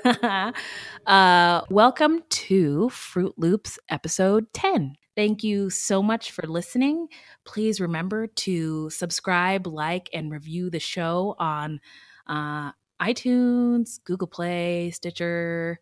Welcome to Fruit Loops episode 10. Thank you so much for listening. Please remember to subscribe, like, and review the show on iTunes, Google Play, Stitcher,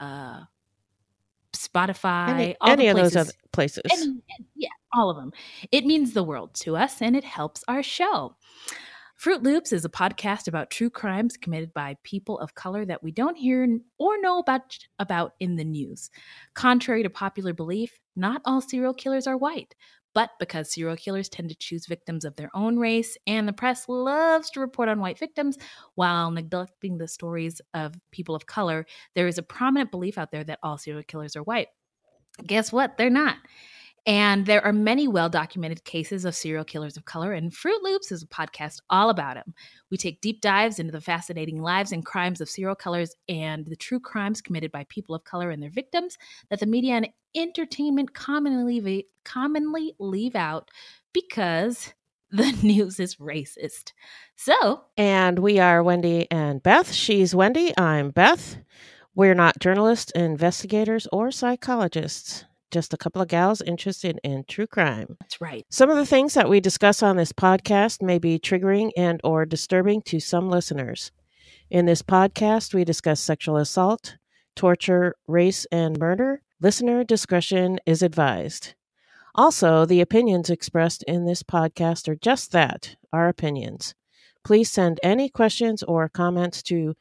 Spotify, all the Any of those other places. places. Yeah, all of them. It means the world to us and it helps our show. Fruit Loops is a podcast about true crimes committed by people of color that we don't hear or know about in the news. Contrary to popular belief, not all serial killers are white. But because serial killers tend to choose victims of their own race, and the press loves to report on white victims while neglecting the stories of people of color, there is a prominent belief out there that all serial killers are white. Guess what? They're not. And there are many well-documented cases of serial killers of color, and Fruit Loops is a podcast all about them. We take deep dives into the fascinating lives and crimes of serial killers and the true crimes committed by people of color and their victims that the media and entertainment commonly leave out because the news is racist. So, And we are Wendy and Beth. She's Wendy. I'm Beth. We're not journalists, investigators, or psychologists. Just a couple of gals interested in true crime. that's right. Some of the things that we discuss on this podcast may be triggering and or disturbing to some listeners. In this podcast, we discuss sexual assault, torture, race, and murder. Listener discretion is advised. Also, the opinions expressed in this podcast are just that, our opinions. Please send any questions or comments to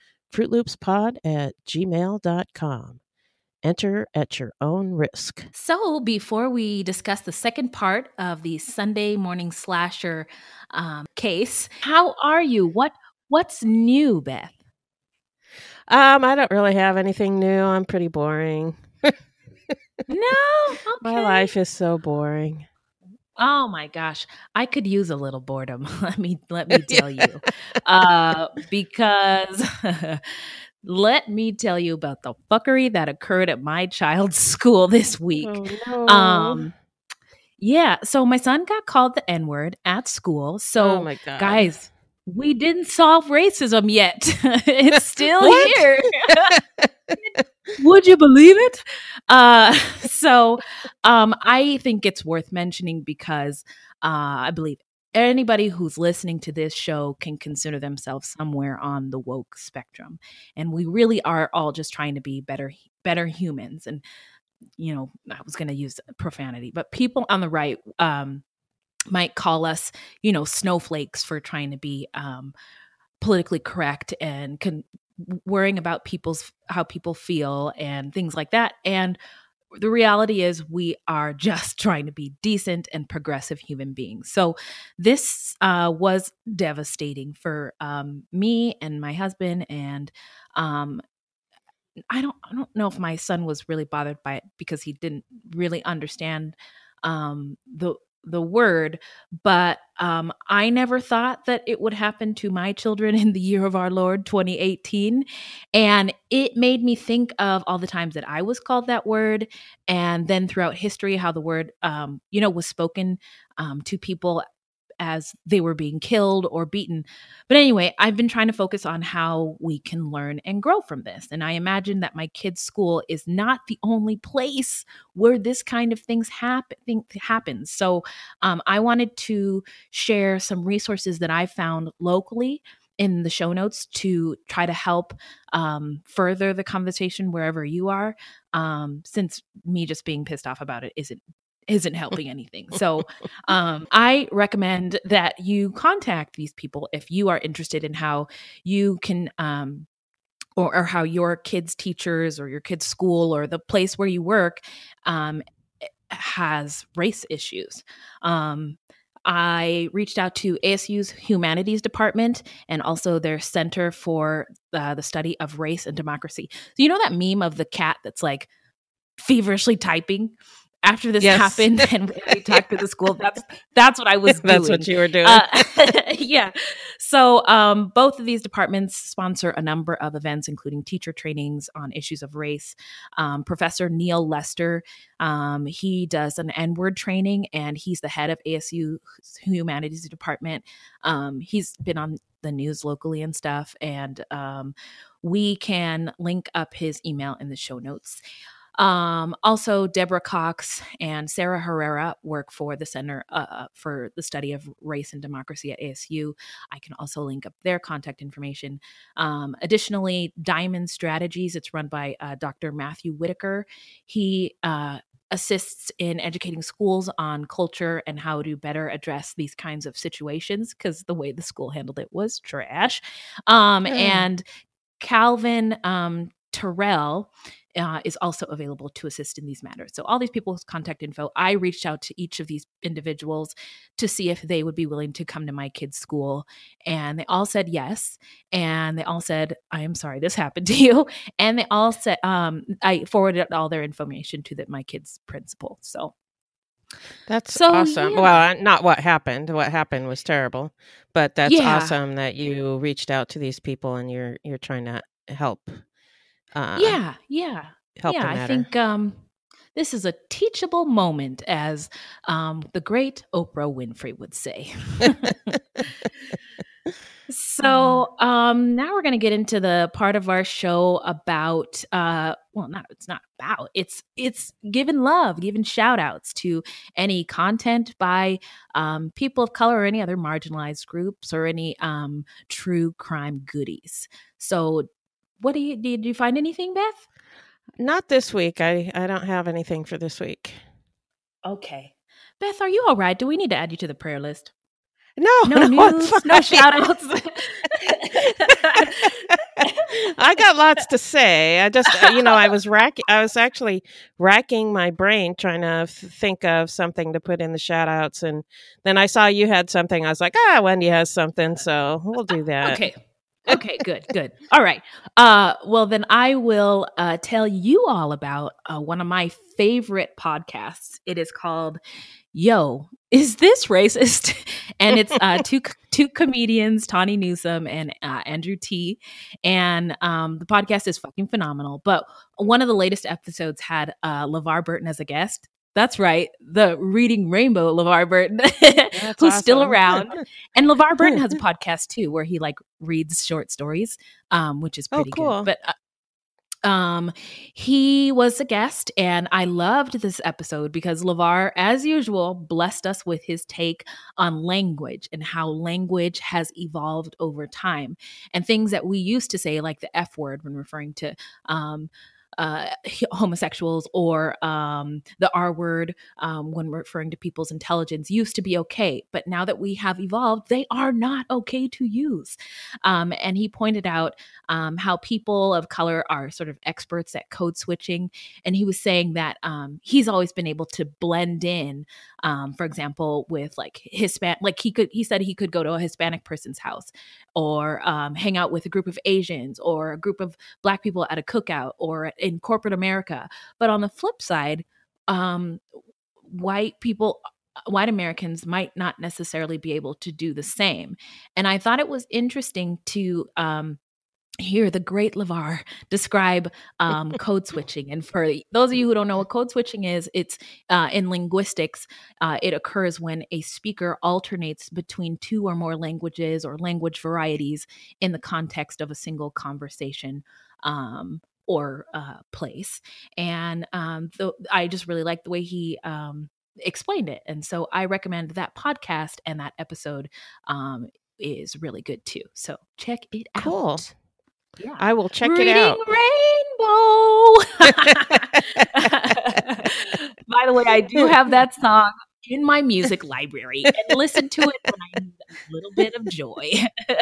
fruitloopspod@gmail.com. Enter at your own risk. So, before we discuss the second part of the Sunday morning slasher case, how are you? What's new, Beth? I don't really have anything new. I'm pretty boring. No, okay. My life is so boring. Oh my gosh, I could use a little boredom. Let me tell you, because let me tell you about the fuckery that occurred at my child's school this week. Oh, no. Yeah, so my son got called the N-word at school. So, Oh my God. guys, we didn't solve racism yet. It's still here. Would you believe it? So I think it's worth mentioning because I believe anybody who's listening to this show can consider themselves somewhere on the woke spectrum. And we really are all just trying to be better humans. And, you know, I was going to use profanity, but people on the right might call us, you know, snowflakes for trying to be politically correct and worrying about how people feel and things like that. And the reality is we are just trying to be decent and progressive human beings. So this was devastating for me and my husband. And I don't know if my son was really bothered by it because he didn't really understand the word, but I never thought that it would happen to my children in the year of our Lord 2018. And it made me think of all the times that I was called that word. And then throughout history, how the word, was spoken to people as they were being killed or beaten. But anyway, I've been trying to focus on how we can learn and grow from this. And I imagine that my kids' school is not the only place where this kind of things happens. So I wanted to share some resources that I found locally in the show notes to try to help further the conversation wherever you are, since me just being pissed off about it isn't helping anything. So I recommend that you contact these people if you are interested in how you can or how your kids' teachers or your kids' school or the place where you work has race issues. I reached out to ASU's Humanities Department and also their Center for the Study of Race and Democracy. So you know that meme of the cat that's like feverishly typing? after this Yes. happened and we talked to the school, that's what I was doing. That's what you were doing. Yeah. So both of these departments sponsor a number of events, including teacher trainings on issues of race. Professor Neil Lester, he does an N-word training, and he's the head of ASU Humanities Department. He's been on the news locally and stuff, and we can link up his email in the show notes. Also, Deborah Cox and Sarah Herrera work for the Center for the Study of Race and Democracy at ASU. I can also link up their contact information. Additionally, Diamond Strategies, it's run by Dr. Matthew Whitaker. He assists in educating schools on culture and how to better address these kinds of situations, because the way the school handled it was trash. And Calvin Terrell is also available to assist in these matters. So all these people's contact info, I reached out to each of these individuals to see if they would be willing to come to my kids' school. And they all said yes. And they all said, I am sorry this happened to you. And they all said, I forwarded all their information to my kids' principal. So that's awesome. Yeah. Well, not what happened. What happened was terrible, but that's Yeah. awesome that you reached out to these people and you're trying to help. Help the I matter. think this is a teachable moment, as the great Oprah Winfrey would say. So now we're going to get into the part of our show about it's not about, it's giving love, giving shout outs to any content by people of color or any other marginalized groups or any true crime goodies. So did you find anything, Beth? Not this week. I don't have anything for this week. Okay. Beth, are you all right? Do we need to add you to the prayer list? No news, no shout outs. I got lots to say. I just, I was actually racking my brain trying to think of something to put in the shout outs. And then I saw you had something. I was like, Wendy has something. So we'll do that. Okay, good. All right. Well, then I will tell you all about one of my favorite podcasts. It is called Yo, Is This Racist? And it's two comedians, Tawny Newsome and Andrew T. And the podcast is fucking phenomenal. But one of the latest episodes had LeVar Burton as a guest. That's right, the Reading Rainbow LeVar Burton, who's awesome. Still around. And LeVar Burton has a podcast too, where he reads short stories, which is pretty cool. good. But he was a guest, and I loved this episode because LeVar, as usual, blessed us with his take on language and how language has evolved over time, and things that we used to say, like the F word when referring to homosexuals, or the R word when referring to people's intelligence, used to be okay. But now that we have evolved, they are not okay to use. And he pointed out how people of color are sort of experts at code switching. And he was saying that he's always been able to blend in, for example, with Hispanic, he said he could go to a Hispanic person's house, or hang out with a group of Asians or a group of Black people at a cookout or in corporate America. But on the flip side, white Americans might not necessarily be able to do the same. And I thought it was interesting to hear the great LeVar describe code switching. And for those of you who don't know what code switching is, it's in linguistics, it occurs when a speaker alternates between two or more languages or language varieties in the context of a single conversation or place. And I just really like the way he explained it. And so I recommend that podcast, and that episode is really good too. So check it out. Cool. Yeah. I will check it out. Rainbow. By the way, I do have that song in my music library and listen to it when I need a little bit of joy.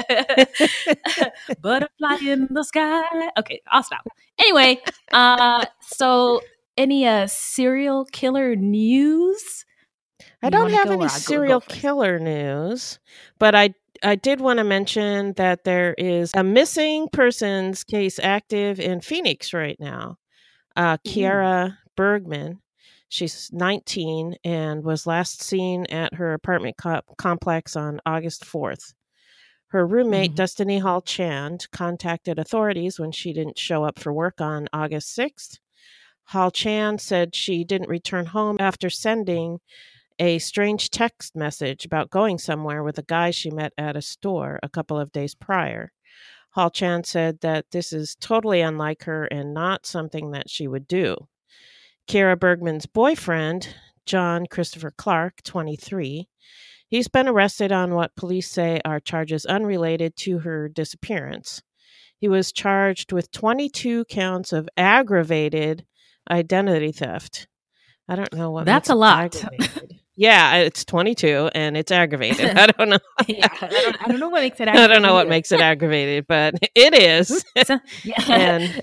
Butterfly in the sky. Okay, I'll stop. Anyway, so any serial killer news? I don't have any serial killer news, but I did want to mention that there is a missing persons case active in Phoenix right now. Kiara Bergman. She's 19 and was last seen at her apartment complex on August 4th. Her roommate, Mhm. Destiny Hall Chand, contacted authorities when she didn't show up for work on August 6th. Hall Chand said she didn't return home after sending a strange text message about going somewhere with a guy she met at a store a couple of days prior. Hall Chand said that this is totally unlike her and not something that she would do. Kara Bergman's boyfriend, John Christopher Clark, 23, he's been arrested on what police say are charges unrelated to her disappearance. He was charged with 22 counts of aggravated identity theft. I don't know what That's makes a it lot. aggravated. Yeah, it's 22 and it's aggravated. I don't know. Yeah, I don't know what makes it I don't know aggravating what either. makes it aggravated, but it is. Yeah. And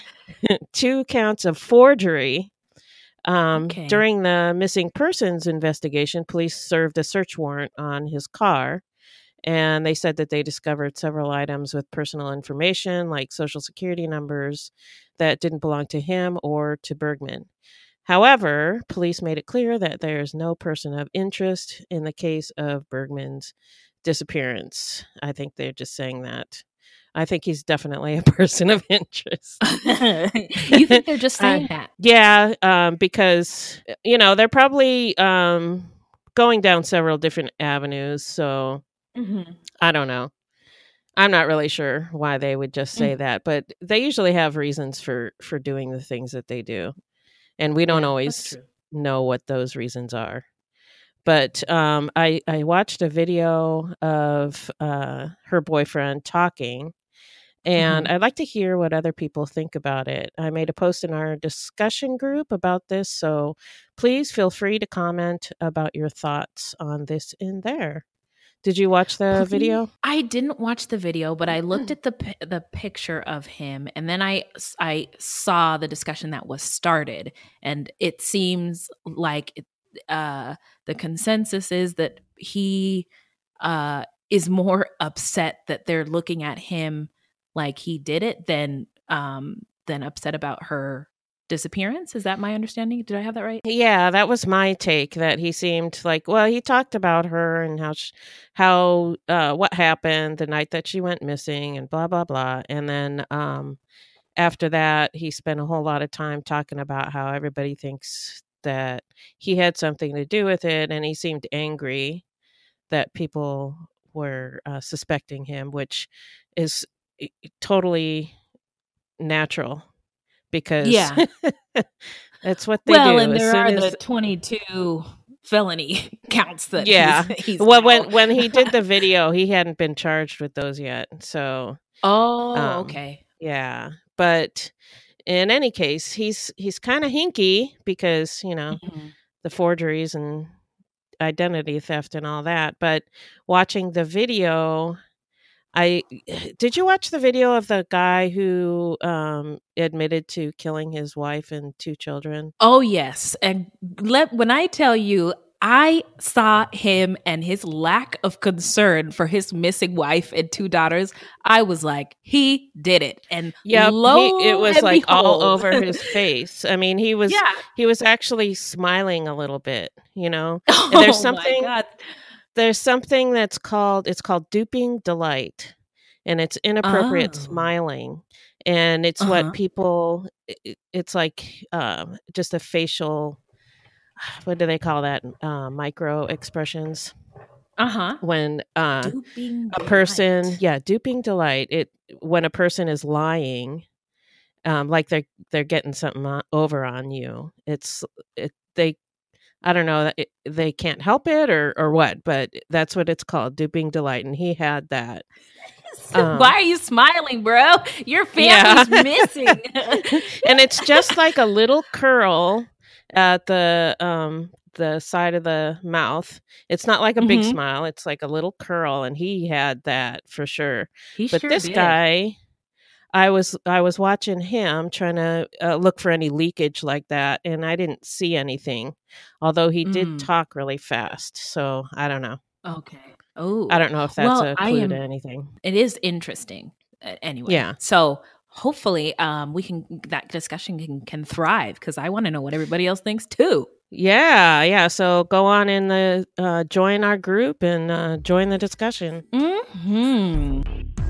2 counts of forgery. Okay. During the missing persons investigation, police served a search warrant on his car, and they said that they discovered several items with personal information like social security numbers that didn't belong to him or to Bergman. However, police made it clear that there is no person of interest in the case of Bergman's disappearance. I think they're just saying that. I think he's definitely a person of interest. You think they're just saying that? Yeah, because they're probably going down several different avenues. So Mhm. I don't know. I'm not really sure why they would just say Mhm. that, but they usually have reasons for doing the things that they do, and we don't Yeah, that's always true. know what those reasons are. But I watched a video of her boyfriend talking, and Mhm. I'd like to hear what other people think about it. I made a post in our discussion group about this, so please feel free to comment about your thoughts on this in there. Did you watch the Please, video? I didn't watch the video, but I looked at the picture of him, and then I saw the discussion that was started, and it seems like the consensus is that he is more upset that they're looking at him like he did it than upset about her disappearance. Is that my understanding? Did I have that right? Yeah, that was my take. That he seemed like, well, he talked about her and how what happened the night that she went missing and blah blah blah, and then after that, he spent a whole lot of time talking about how everybody thinks that he had something to do with it, and he seemed angry that people were suspecting him, which is totally natural because Yeah. that's what they Well, do. and As there soon are the as 22 felony counts that yeah, he's well, now. when he did the video, he hadn't been charged with those yet. So, Oh, um, okay. yeah, but in any case, he's kind of hinky because Mhm. the forgeries and identity theft and all that. But watching the video, I did you watch the video of the guy who admitted to killing his wife and 2 children? Oh, yes, and when I tell you, I saw him and his lack of concern for his missing wife and 2 daughters, I was like, "He did it," and Yep, it lo was and like all behold. over his face. I mean, Yeah. he was actually smiling a little bit, you know. And Oh my god. there's something it's called duping delight, and it's inappropriate Oh. smiling, and it's what Uh-huh. people it's like just a facial, what do they call that, micro expressions Uh-huh. when Duping a person, delight. yeah, duping delight, it when a person is lying, like they're getting something over on you. They, I don't know, they can't help it or what, but that's what it's called, duping delight, and he had that. Why Um, are you smiling, bro? Your yeah, family's missing. and it's just like a little curl at the side of the mouth. It's not like a big Mhm. smile; it's like a little curl, and he had that for sure. He But sure this did. guy, I was watching him trying to look for any leakage like that, and I didn't see anything. Although he did Mm, talk really fast, so I don't know. okay. I Oh, don't know if that's well, a clue to anything. it is interesting. Anyway, Yeah. so hopefully that discussion can thrive, because I want to know what everybody else thinks too. Yeah. So go on in the join our group and join the discussion. Hmm.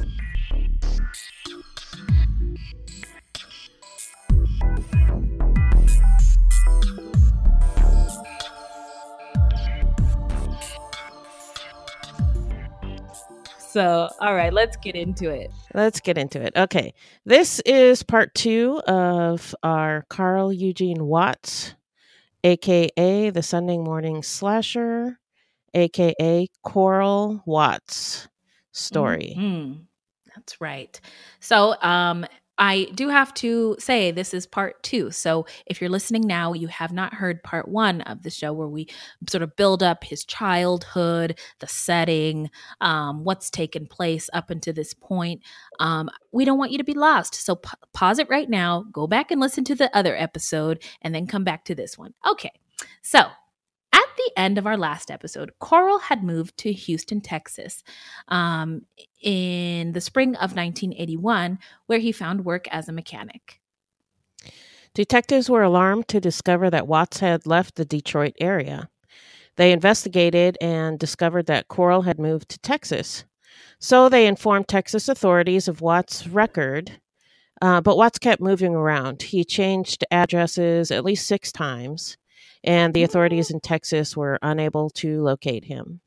So, all right, let's get into it. Okay. This is part 2 of our Carl Eugene Watts, aka the Sunday Morning Slasher, aka Coral Watts story. Mm-hmm. That's right. So, I do have to say this is part 2. So, if you're listening now, you have not heard part 1 of the show, where we sort of build up his childhood, the setting, what's taken place up until this point. We don't want you to be lost. So, pause it right now, go back and listen to the other episode, and then come back to this one. Okay. So, at the end of our last episode, Coral had moved to Houston, Texas, in the spring of 1981, where he found work as a mechanic. Detectives were alarmed to discover that Watts had left the Detroit area. They investigated and discovered that Coral had moved to Texas. So they informed Texas authorities of Watts' record, but Watts kept moving around. He changed addresses at least 6 times, and the authorities in Texas were unable to locate him.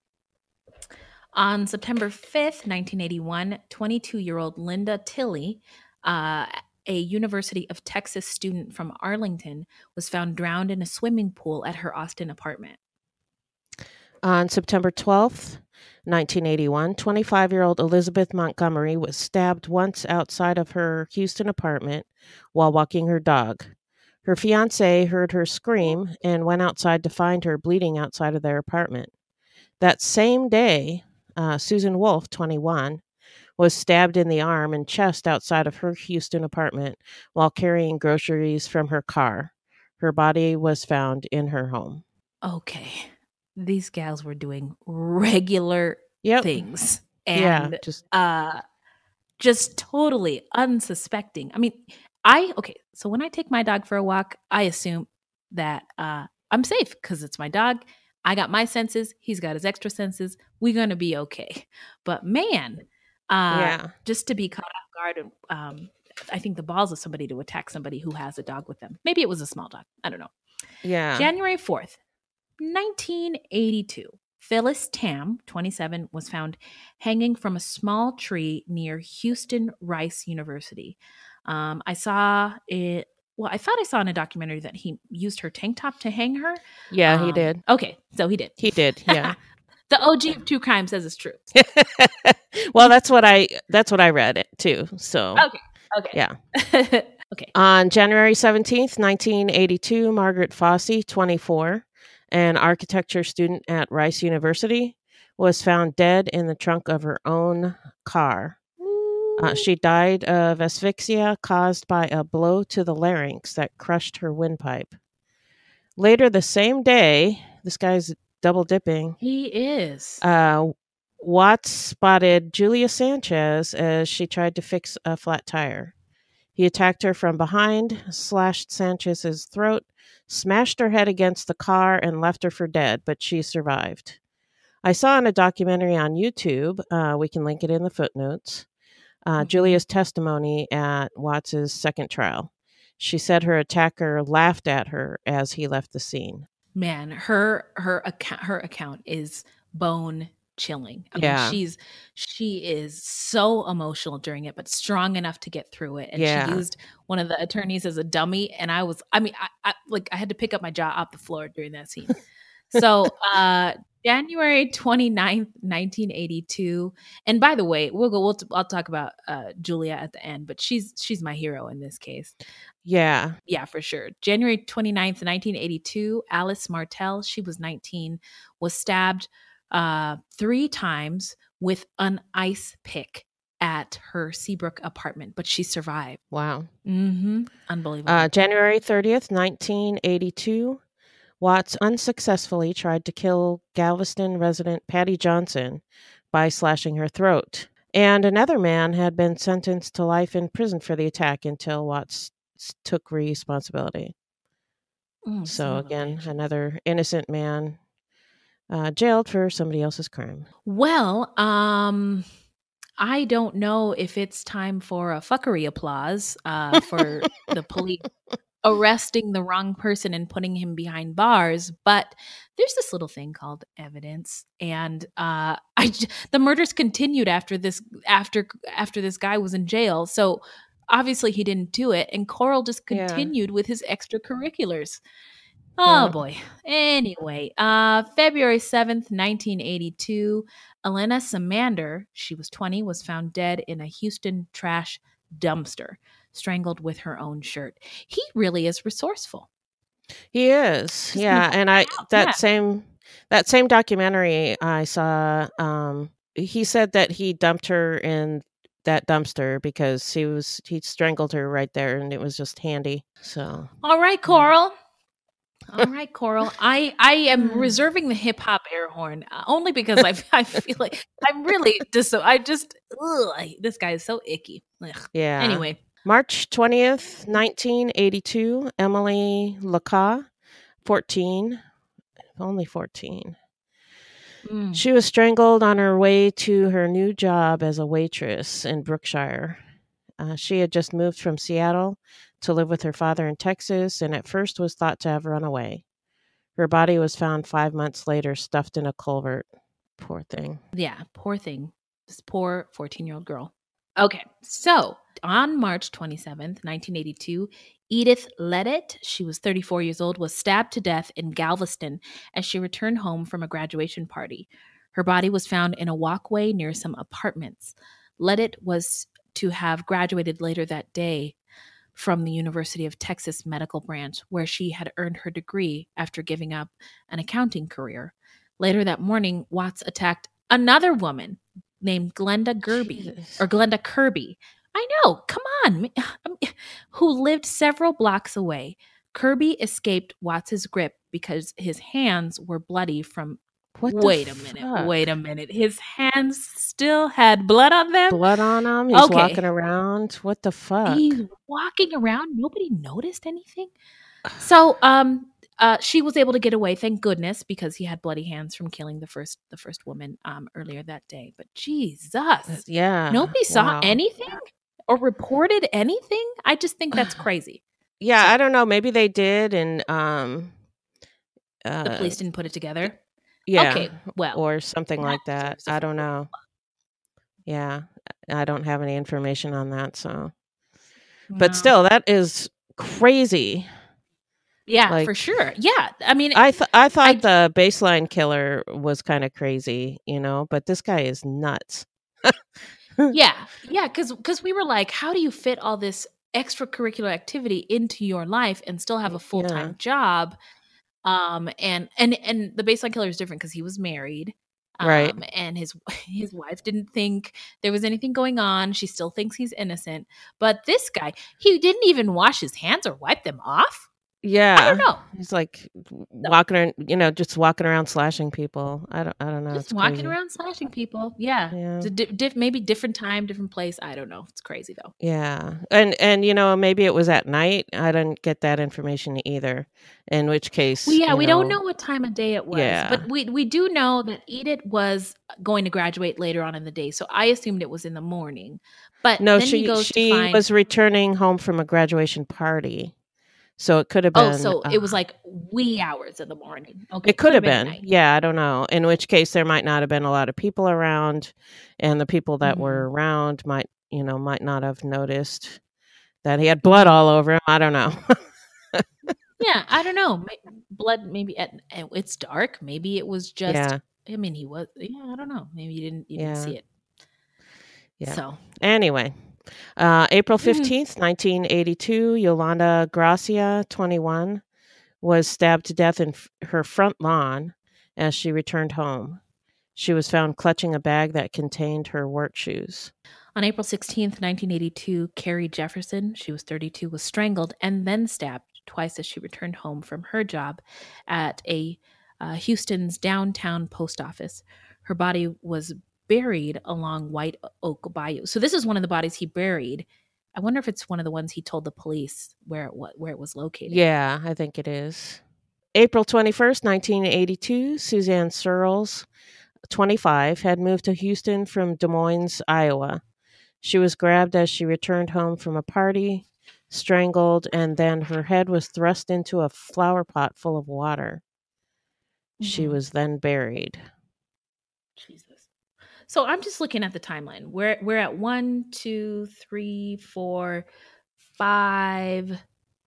On September 5th, 1981, 22-year-old Linda Tilley, a University of Texas student from Arlington, was found drowned in a swimming pool at her Austin apartment. On September 12th, 1981, 25-year-old Elizabeth Montgomery was stabbed once outside of her Houston apartment while walking her dog. Her fiancé heard her scream and went outside to find her bleeding outside of their apartment. That same day, Susan Wolf, 21, was stabbed in the arm and chest outside of her Houston apartment while carrying groceries from her car. Her body was found in her home. Okay. These gals were doing regular things. And just totally unsuspecting. I mean, so when I take my dog for a walk, I assume that I'm safe because it's my dog. I got my senses. He's got his extra senses. We're going to be okay. But man, just to be caught off guard, and I think the balls of somebody to attack somebody who has a dog with them. Maybe it was a small dog. I don't know. Yeah. January 4th, 1982. Phyllis Tam, 27, was found hanging from a small tree near Houston Rice University. I saw it. Well, I thought I saw in a documentary that he used her tank top to hang her. Yeah, he did. Okay, so he did. He did, yeah. The OG of true crime says it's true. Well, that's what I read it too. So okay. Yeah. Okay. On January 17th, 1982, Margaret Fossey, 24, an architecture student at Rice University, was found dead in the trunk of her own car. She died of asphyxia caused by a blow to the larynx that crushed her windpipe. Later the same day, this guy's double dipping. He is. Watts spotted Julia Sanchez as she tried to fix a flat tire. He attacked her from behind, slashed Sanchez's throat, smashed her head against the car, and left her for dead, but she survived. I saw in a documentary on YouTube, we can link it in the footnotes, Julia's testimony at Watts's second trial. She said her attacker laughed at her as he left the scene. Man, her account is bone chilling. I mean, she is so emotional during it, but strong enough to get through it. And she used one of the attorneys as a dummy. And I had to pick up my jaw off the floor during that scene. So, January 29th, 1982. And by the way, I'll talk about Julia at the end, but she's my hero in this case. Yeah. Yeah, for sure. January 29th, 1982, Alice Martell, she was 19, was stabbed 3 times with an ice pick at her Seabrook apartment, but she survived. Wow. Mm-hmm. Unbelievable. January 30th, 1982, Watts unsuccessfully tried to kill Galveston resident Patty Johnson by slashing her throat. And another man had been sentenced to life in prison for the attack until Watts took responsibility. Son So of a again, bitch. another innocent man jailed for somebody else's crime. Well, I don't know if it's time for a fuckery applause for the police arresting the wrong person and putting him behind bars, but there's this little thing called evidence, and the murders continued after this guy was in jail. So obviously he didn't do it, and Coral just Yeah. continued with his extracurriculars. Oh Well, boy. Anyway, February 7th, 1982, Elena Samander, she was 20, was found dead in a Houston trash dumpster, strangled with her own shirt. He really is resourceful. he is. Just gonna Yeah, point and that out. Yeah. that same documentary I saw, he said that he dumped her in that dumpster because he strangled her right there, and it was just handy. So, All right, yeah. Coral. All right, Coral. I am reserving the hip hop air horn only because I feel like I'm really this guy is so icky. Ugh. Yeah. Anyway, March 20th, 1982, Emily Laca, 14, only 14. She was strangled on her way to her new job as a waitress in Brookshire. She had just moved from Seattle to live with her father in Texas, and at first was thought to have run away. Her body was found 5 months later, stuffed in a culvert. Poor thing. yeah, poor thing. This poor 14-year-old girl. Okay, so on March 27th, 1982, Edith Ledet, she was 34 years old, was stabbed to death in Galveston as she returned home from a graduation party. Her body was found in a walkway near some apartments. Ledet was to have graduated later that day from the University of Texas Medical Branch, where she had earned her degree after giving up an accounting career. Later that morning, Watts attacked another woman named Glenda Kirby. I know, come on, who lived several blocks away. Kirby escaped Watts's grip because his hands were bloody from. What Wait the a minute. fuck? Wait a minute. His hands still had blood on them? Blood on him? He's Okay. walking around. What the fuck? He's walking around. Nobody noticed anything. So, she was able to get away, thank goodness, because he had bloody hands from killing the first woman earlier that day. But Jesus, Yeah. nobody saw Wow. anything or reported anything. I just think that's crazy. Yeah, So- I don't know. Maybe they did, and The police didn't put it together. yeah, Okay, well, or something like that. deserves a I don't full know. Yeah, I don't have any information on that. So, but No. still, that is crazy. Yeah, Like, for sure. Yeah, I mean, I thought the baseline killer was kind of crazy, but this guy is nuts. yeah, because we were like, how do you fit all this extracurricular activity into your life and still have a full-time job? And the baseline killer is different because he was married. Right. And his wife didn't think there was anything going on. She still thinks he's innocent. But this guy, he didn't even wash his hands or wipe them off. Yeah. I don't know. He's like walking around, just walking around slashing people. I don't know. Just It's walking crazy. around slashing people. Yeah. Yeah. It's maybe different time, different place. I don't know. It's crazy though. Yeah. And maybe it was at night. I didn't get that information either. In which case, we don't know what time of day it was. Yeah. But we do know that Edith was going to graduate later on in the day. So I assumed it was in the morning. But no, then she he goes she to find was returning home from a graduation party. So it could have been. Oh, so it was like wee hours of the morning. Okay. It could have been. night. Yeah, I don't know. In which case there might not have been a lot of people around, and the people that were around might not have noticed that he had blood all over him. I don't know. Yeah, I don't know. Blood, maybe it's dark. Maybe it was just. Yeah. I mean, he was. Yeah, I don't know. Maybe you didn't see it. Yeah. So anyway, April 15th, 1982, Yolanda Gracia, 21, was stabbed to death in her front lawn as she returned home. She was found clutching a bag that contained her work shoes. On April 16th, 1982, Carrie Jefferson, she was 32, was strangled and then stabbed twice as she returned home from her job at Houston's downtown post office. Her body was buried along White Oak Bayou. So this is one of the bodies he buried. I wonder if it's one of the ones he told the police where it was located. Yeah, I think it is. April 21st, 1982, Suzanne Searles, 25, had moved to Houston from Des Moines, Iowa. She was grabbed as she returned home from a party, strangled, and then her head was thrust into a flower pot full of water. She was then buried. Jesus. So I'm just looking at the timeline. We're at 1, 2, 3, 4, 5,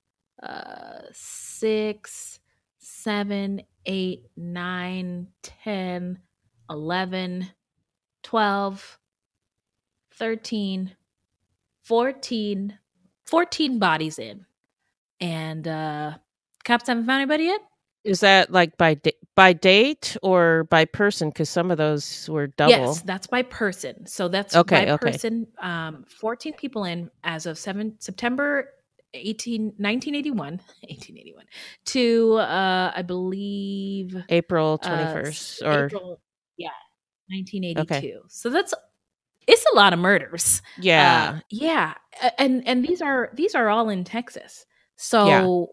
6, 7, 8, 9, 10, 11, 12, 13, 14 bodies in. And cops haven't found anybody yet? Is that like by date or by person? Because some of those were double. Yes, that's by person. So that's by person. 14 people in as of September 1981 to I believe April 21st or April, 1982. Okay. So it's a lot of murders. Yeah. And these are all in Texas. So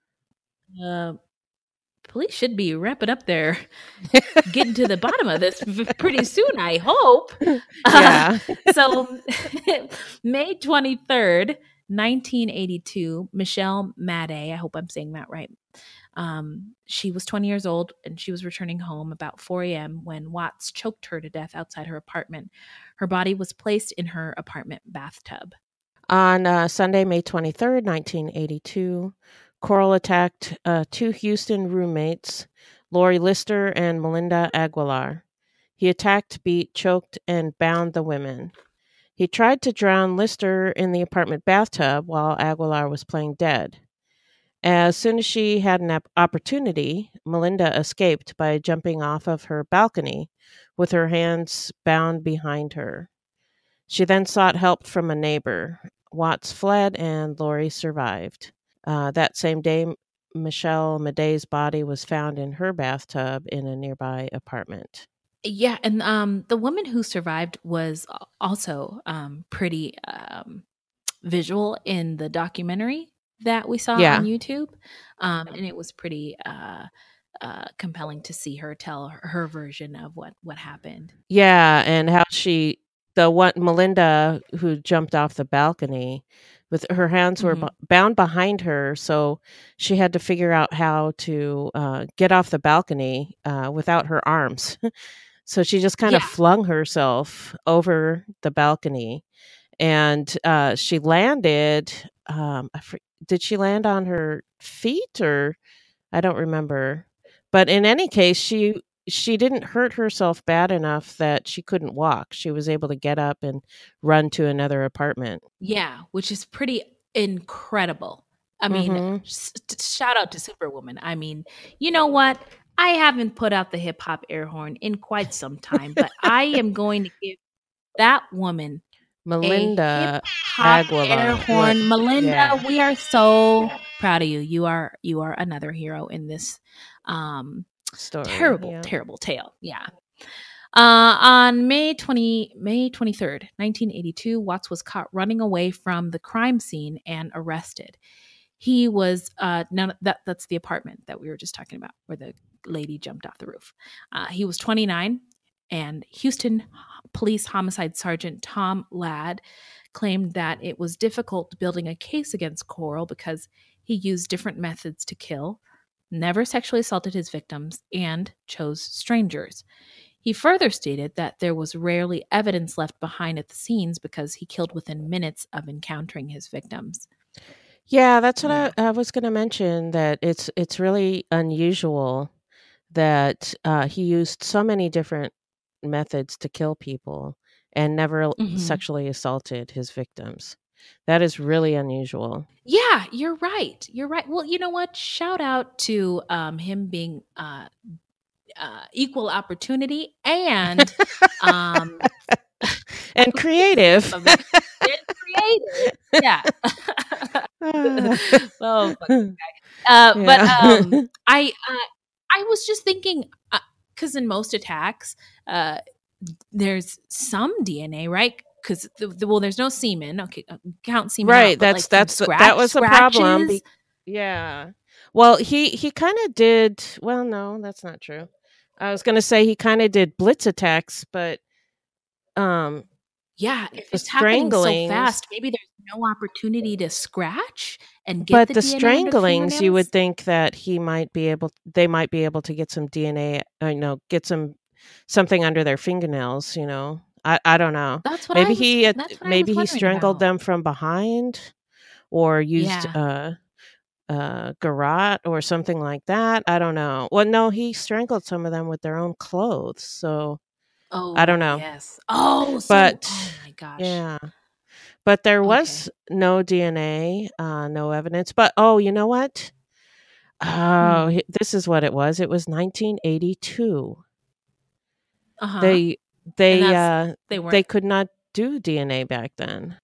police should be wrapping up there, getting to the bottom of this pretty soon, I hope. Yeah. So May 23rd, 1982, Michelle Madej, I hope I'm saying that right. She was 20 years old and she was returning home about 4 a.m. when Watts choked her to death outside her apartment. Her body was placed in her apartment bathtub. On Sunday, May 23rd, 1982, Corll attacked 2 Houston roommates, Lori Lister and Melinda Aguilar. He attacked, beat, choked, and bound the women. He tried to drown Lister in the apartment bathtub while Aguilar was playing dead. As soon as she had an opportunity, Melinda escaped by jumping off of her balcony with her hands bound behind her. She then sought help from a neighbor. Watts fled and Lori survived. That same day, Michelle Madej's body was found in her bathtub in a nearby apartment. Yeah, and the woman who survived was also pretty visual in the documentary that we saw on YouTube. And it was pretty compelling to see her tell her version of what happened. Yeah, and how Melinda, who jumped off the balcony, with her hands were bound behind her, so she had to figure out how to get off the balcony without her arms. So she just kind of flung herself over the balcony, and she landed. Did she land on her feet, or I don't remember? But in any case, she didn't hurt herself bad enough that she couldn't walk. She was able to get up and run to another apartment. Yeah, which is pretty incredible. I mean, shout out to Superwoman. I mean, you know what? I haven't put out the hip hop air horn in quite some time, but I am going to give that woman Melinda Aguilar air horn. Melinda, we are so proud of you. You are another hero in this story. Terrible tale. Yeah. On May 23rd, 1982, Watts was caught running away from the crime scene and arrested. He was that's the apartment that we were just talking about where the lady jumped off the roof. He was 29, and Houston Police Homicide Sergeant Tom Ladd claimed that it was difficult building a case against Corll because he used different methods to kill, never sexually assaulted his victims, and chose strangers. He further stated that there was rarely evidence left behind at the scenes because he killed within minutes of encountering his victims. Yeah, that's what I was going to mention, that it's really unusual that he used so many different methods to kill people and never sexually assaulted his victims. That is really unusual. Yeah, you're right. Well, you know what? Shout out to him being equal opportunity and and creative. Yeah. Oh, but I was just thinking, because in most attacks, there's some DNA, right? Because there's no semen. Okay, count semen Right. out, but like from That was the problem. scratches. Yeah. Well, he kind of did. Well, no, that's not true. I was going to say he kind of did blitz attacks, but um, Yeah, if the it's happening so stranglings. fast, maybe there's no opportunity to scratch and get But the the DNA under the stranglings, you would fingernails. think that they might be able to get some DNA, get something under their fingernails. I don't know. That's what I Maybe was he wondering strangled about. them from behind, or used Yeah. garrote or something like that. I don't know. Well, no, he strangled some of them with their own clothes. So I don't Oh, know. yes. Oh, so But oh my gosh. yeah, but there was Okay. no DNA, no evidence. But you know what? Oh, Hmm. this is what it was. It was 1982. Uh-huh. They And they that's uh they they weren't. could not do DNA back then.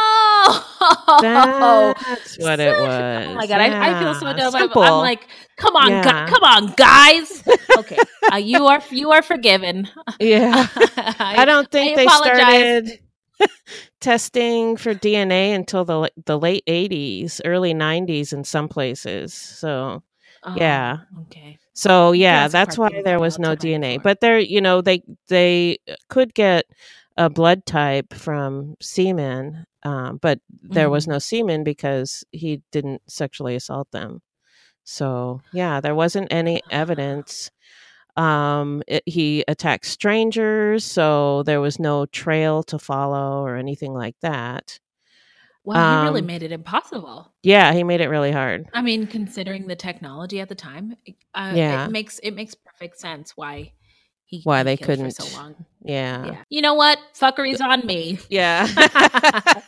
Oh, That's what it such. Oh my was. God. I feel so Yeah, dumb. I'm simple. like, come on, Yeah. come on, guys. Okay. You are forgiven. Yeah. I don't I think they apologize. started testing for DNA until the late 80s, early 90s in some places. So, yeah. Oh, okay. So, yeah, Jurassic that's Park why didn't there come was out no till DNA. 94. But they could get a blood type from semen, but there was Hmm. no semen because he didn't sexually assault them. So, yeah, there wasn't any evidence. He attacked strangers, so there was no trail to follow or anything like that. Wow, he really Um, made it impossible. yeah, he made it really hard. I mean, considering the technology at the time, it Yeah, makes perfect sense why why he they killed for so couldn't. long. Yeah, Yeah. You know what? Fuckery's on me. yeah. I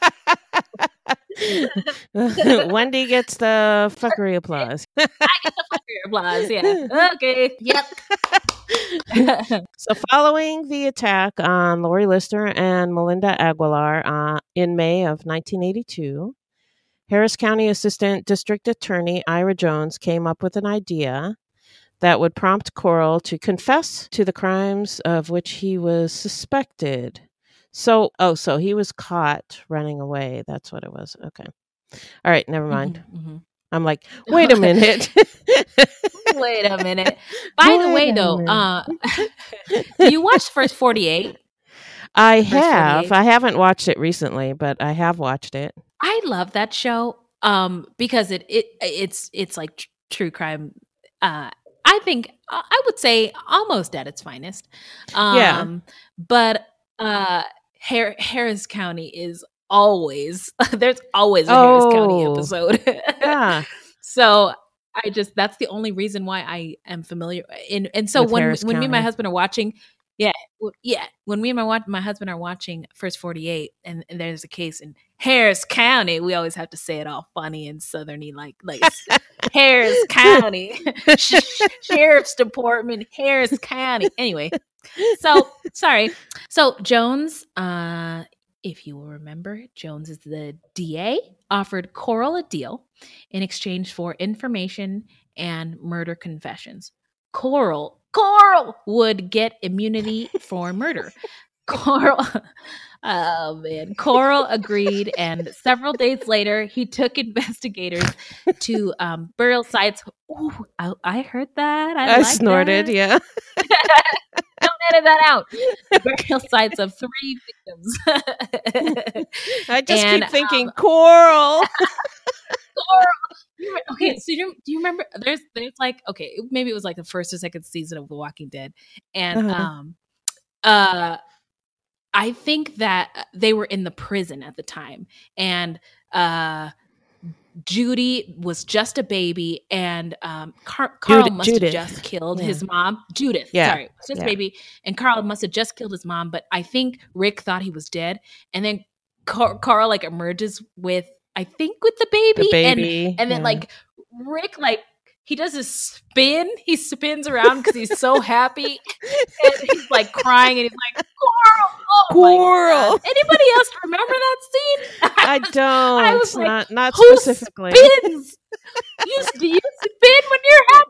Wendy gets the fuckery applause. get the fuckery applause. Yeah. Okay. Yep. So, following the attack on Lori Lister and Melinda Aguilar in May of 1982, Harris County Assistant District Attorney Ira Jones came up with an idea that would prompt Coral to confess to the crimes of which he was suspected. So he was caught running away. That's what it was. Okay. All right, never mind. Mhm, I'm like, wait a mhm. minute. Wait a minute. By the Wait way, a though, minute. do you watch First 48? I First have. 48. I haven't watched it recently, but I have watched it. I love that show because it's like true crime. I think I would say almost at its finest. Yeah. But Harris County is always there's always a Harris County Oh, episode. yeah. So that's the only reason why I am familiar. And so With Harris when me and my County. husband are watching, yeah, when me and my husband are watching First 48, and there's a case in Harris County, we always have to say it all funny and southerny, like Harris County, Sheriff's Department, Harris County. Anyway, so sorry. So Jones, if you will remember, Jones is the DA, offered Coral a deal in exchange for information and murder confessions. Coral would get immunity for murder. Coral, oh man, Coral agreed, and several days later, he took investigators to burial sites. Ooh, I heard that. I I like snorted, that. yeah. Don't edit that out. Burial sites of 3 victims. I just And keep thinking Coral. Coral. Okay, so do you remember? There's like, okay, maybe it was like the first or second season of The Walking Dead, and Uh-huh. I think that they were in the prison at the time, and Judy was just a baby, and Carl must have Judith. just killed Yeah. his mom. Judith, Yeah. sorry, was just Yeah. a baby, and Carl must have just killed his mom. But I think Rick thought he was dead, and then Carl like emerges with, I think, with the The baby, baby. and then yeah. like Rick, like he does this spin. He spins around because he's so happy, and he's like crying, and he's like, Coral, oh my Coral. God. Anybody else remember that scene? I don't. I was like, not who specifically. spins? Do you spin when you're happy?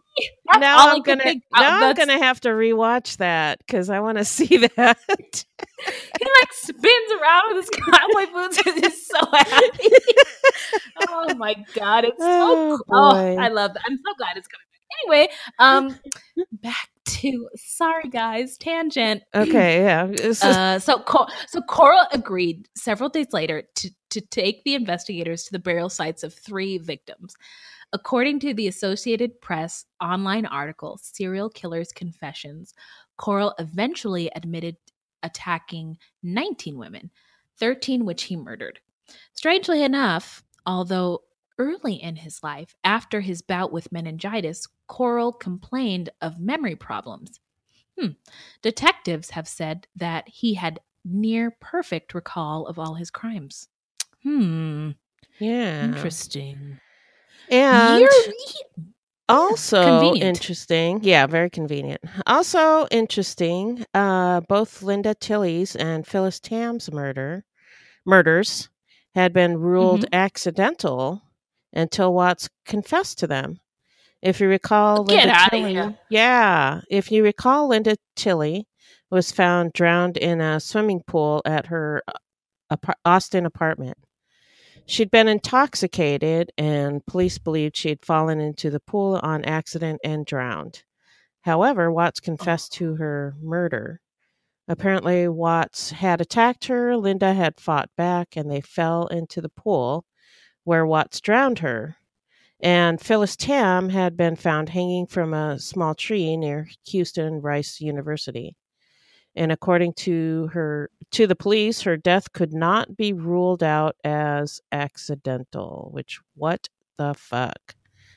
That's now all I I'm could gonna think. now I'm That's gonna have to rewatch that because I want to see that. he like spins around with his cowboy boots and he's so happy. Oh my god, it's Oh I boy. love that. I'm so glad it's coming back. Anyway, back to sorry guys, tangent. Okay, yeah. So Coral agreed several days later to take the investigators to the burial sites of 3 victims. According to the Associated Press online article, Serial Killer's Confessions, Coral eventually admitted attacking 19 women, 13 which he murdered. Strangely enough, although early in his life, after his bout with meningitis, Coral complained of memory problems. Detectives have said that he had near perfect recall of all his crimes. Yeah. Interesting. And also Convenient. interesting. Yeah, very convenient. Also interesting, both Linda Tilley's and Phyllis Tam's murders had been ruled accidental until Watts confessed to them. If you recall, Get Linda out of Tilley, here. yeah, if you recall, Linda Tilley was found drowned in a swimming pool at her Austin apartment. She'd been intoxicated, and police believed she had fallen into the pool on accident and drowned. However, Watts confessed to her murder. Apparently, Watts had attacked her, Linda had fought back, and they fell into the pool where Watts drowned her. And Phyllis Tam had been found hanging from a small tree near Houston Rice University. And according to the police, her death could not be ruled out as accidental, which what the fuck?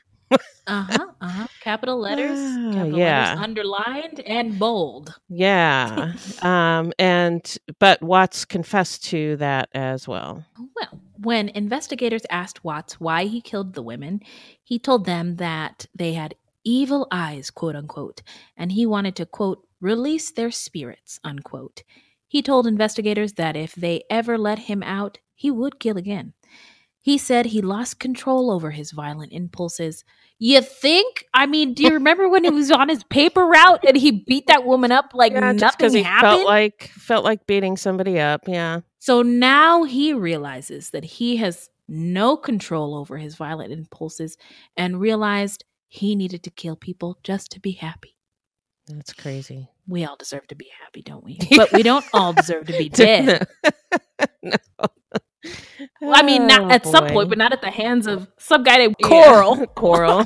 Capital letters Yeah. underlined and bold. Yeah. But Watts confessed to that as well. Well, when investigators asked Watts why he killed the women, he told them that they had evil eyes, quote unquote, and he wanted to, quote, release their spirits, unquote. He told investigators that if they ever let him out, he would kill again. He said he lost control over his violent impulses. You think? I mean, do you remember when he was on his paper route and he beat that woman up like Yeah, just nothing because he happened? felt like beating somebody up. Yeah. So now he realizes that he has no control over his violent impulses and realized he needed to kill people just to be happy. That's crazy. We all deserve to be happy, don't we? But we don't all deserve to be dead. No. Well, I mean, not at some boy. point, but not at the hands of some guy named Coral. Yeah, Coral.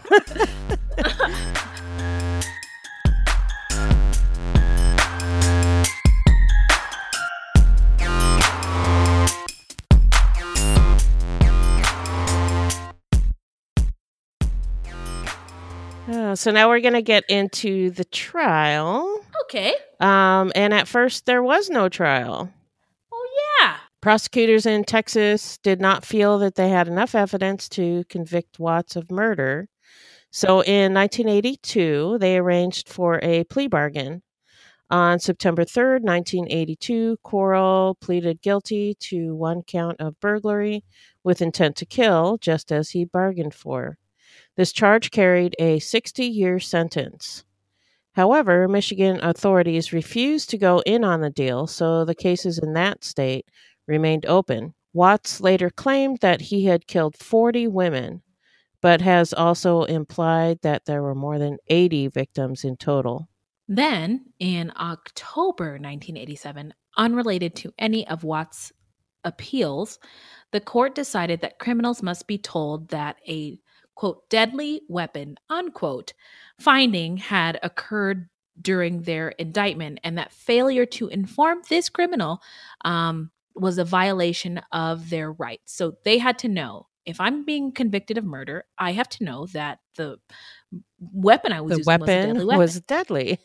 So now we're going to get into the trial. Okay. And at first, there was no trial. Oh, yeah. Prosecutors in Texas did not feel that they had enough evidence to convict Watts of murder. So in 1982, they arranged for a plea bargain. On September 3rd, 1982, Coral pleaded guilty to 1 count of burglary with intent to kill, just as he bargained for. This charge carried a 60-year sentence. However, Michigan authorities refused to go in on the deal, so the cases in that state remained open. Watts later claimed that he had killed 40 women, but has also implied that there were more than 80 victims in total. Then, in October 1987, unrelated to any of Watts' appeals, the court decided that criminals must be told that a, quote, deadly weapon, unquote, finding had occurred during their indictment, and that failure to inform this criminal was a violation of their rights. So they had to know, if I'm being convicted of murder, I have to know that the weapon I was using was a deadly weapon. Was deadly.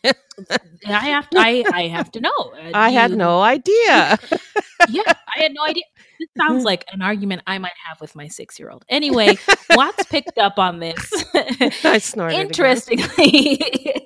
I have to know. I had no idea. Yeah, I had no idea. This sounds like an argument I might have with my 6-year-old. Anyway, Watts picked up on this. I snorted. Interestingly,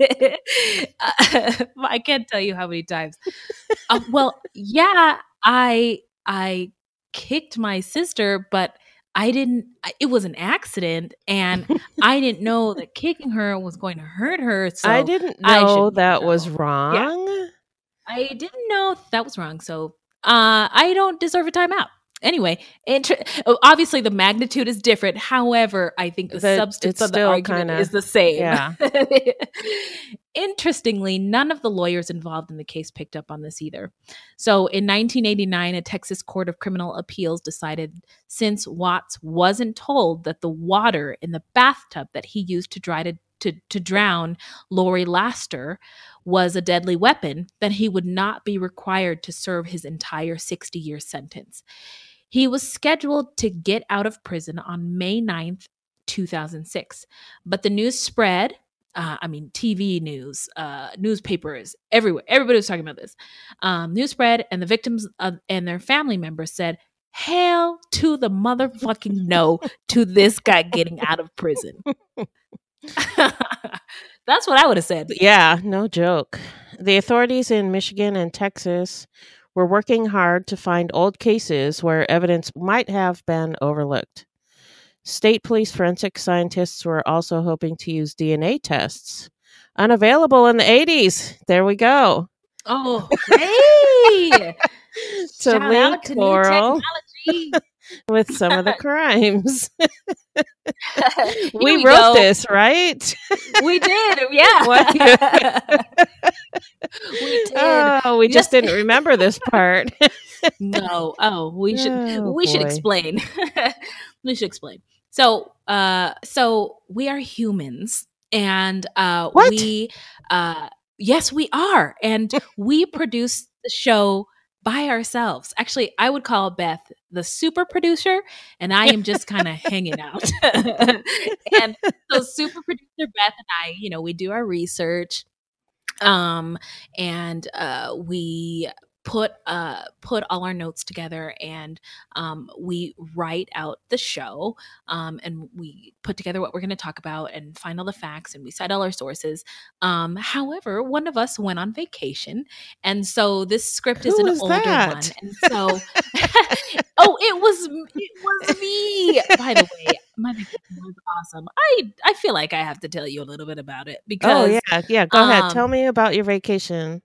I can't tell you how many times. Well, yeah, I kicked my sister, but it was an accident, and I didn't know that kicking her was going to hurt her. So I didn't I know shouldn't get in that was trouble. Yeah. wrong. I didn't know that was wrong. So I don't deserve a timeout. Anyway, obviously the magnitude is different. However, I think the That substance it's of the still argument kind is of, the same. yeah. Interestingly, none of the lawyers involved in the case picked up on this either. So in 1989, a Texas Court of Criminal Appeals decided since Watts wasn't told that the water in the bathtub that he used to drown Lori Laster was a deadly weapon, then he would not be required to serve his entire 60-year sentence. He was scheduled to get out of prison on May 9th, 2006. But the news spread. TV news, newspapers, everywhere. Everybody was talking about this. News spread, and the victims and their family members said, hell to the motherfucking no to this guy getting out of prison. That's what I would have said. Yeah, no joke. The authorities in Michigan and Texas were working hard to find old cases where evidence might have been overlooked. State police forensic scientists were also hoping to use DNA tests. Unavailable in the 80s. There we go. Oh, hey! To Shout link out to new Coral technology. with some of the crimes. Here we wrote go. this, right? We did, yeah. We did. Oh, we just didn't remember this part. No. Oh, we should boy. explain. We should explain. So we are humans, and What? yes, we are, and we produce the show by ourselves. Actually, I would call Beth the super producer, and I am just kind of hanging out. And so super producer Beth and I, we do our research, and we put all our notes together, and we write out the show, and we put together what we're going to talk about and find all the facts, and we cite all our sources. However, one of us went on vacation, and so this script is Who an was older that? one, and so it was me. By the way, my vacation was awesome. I feel like I have to tell you a little bit about it because yeah. Go ahead. Tell me about your vacation.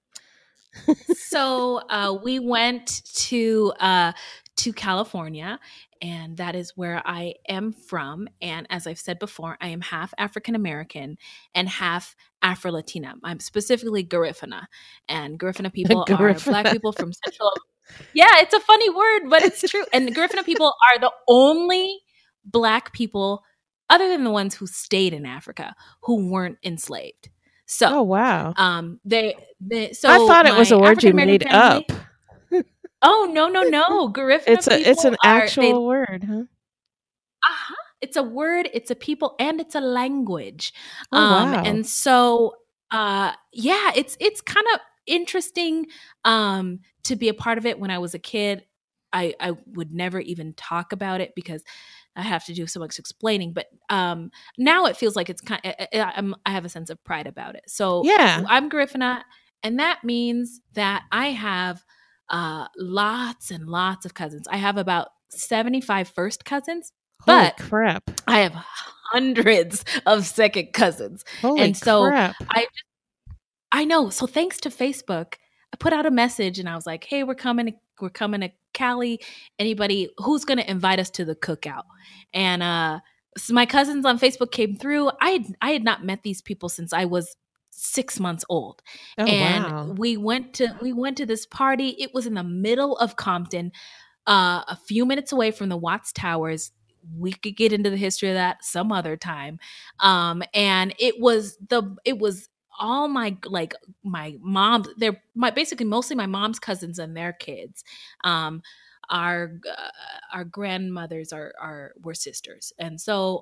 So we went to California, and that is where I am from. And as I've said before, I am half African American and half Afro Latina. I'm specifically Garifuna, and Garifuna people are Black people from Central. Yeah, it's a funny word, but it's true. And Garifuna people are the only Black people, other than the ones who stayed in Africa, who weren't enslaved. So, oh wow, so I thought it was a word you made family, up. Oh no, Garifuna it's an actual word, huh? It's a word, it's a people, and it's a language. Oh, wow. And so, it's kind of interesting to be a part of it. When I was a kid, I would never even talk about it because I have to do so much explaining, but now it feels like it's I have a sense of pride about it. So yeah, I'm Garifuna, and that means that I have lots and lots of cousins. I have about 75 first cousins, but crap, I have hundreds of second cousins. Holy and so crap. I know. So thanks to Facebook, I put out a message and I was like, hey, we're coming to Cali. Anybody who's going to invite us to the cookout? And so my cousins on Facebook came through. I had not met these people since I was 6 months old. Oh, and wow. we went to this party. It was in the middle of Compton, a few minutes away from the Watts Towers. We could get into the history of that some other time. And it was all my mom's, they're basically mostly my mom's cousins and their kids. Our grandmothers were sisters, and so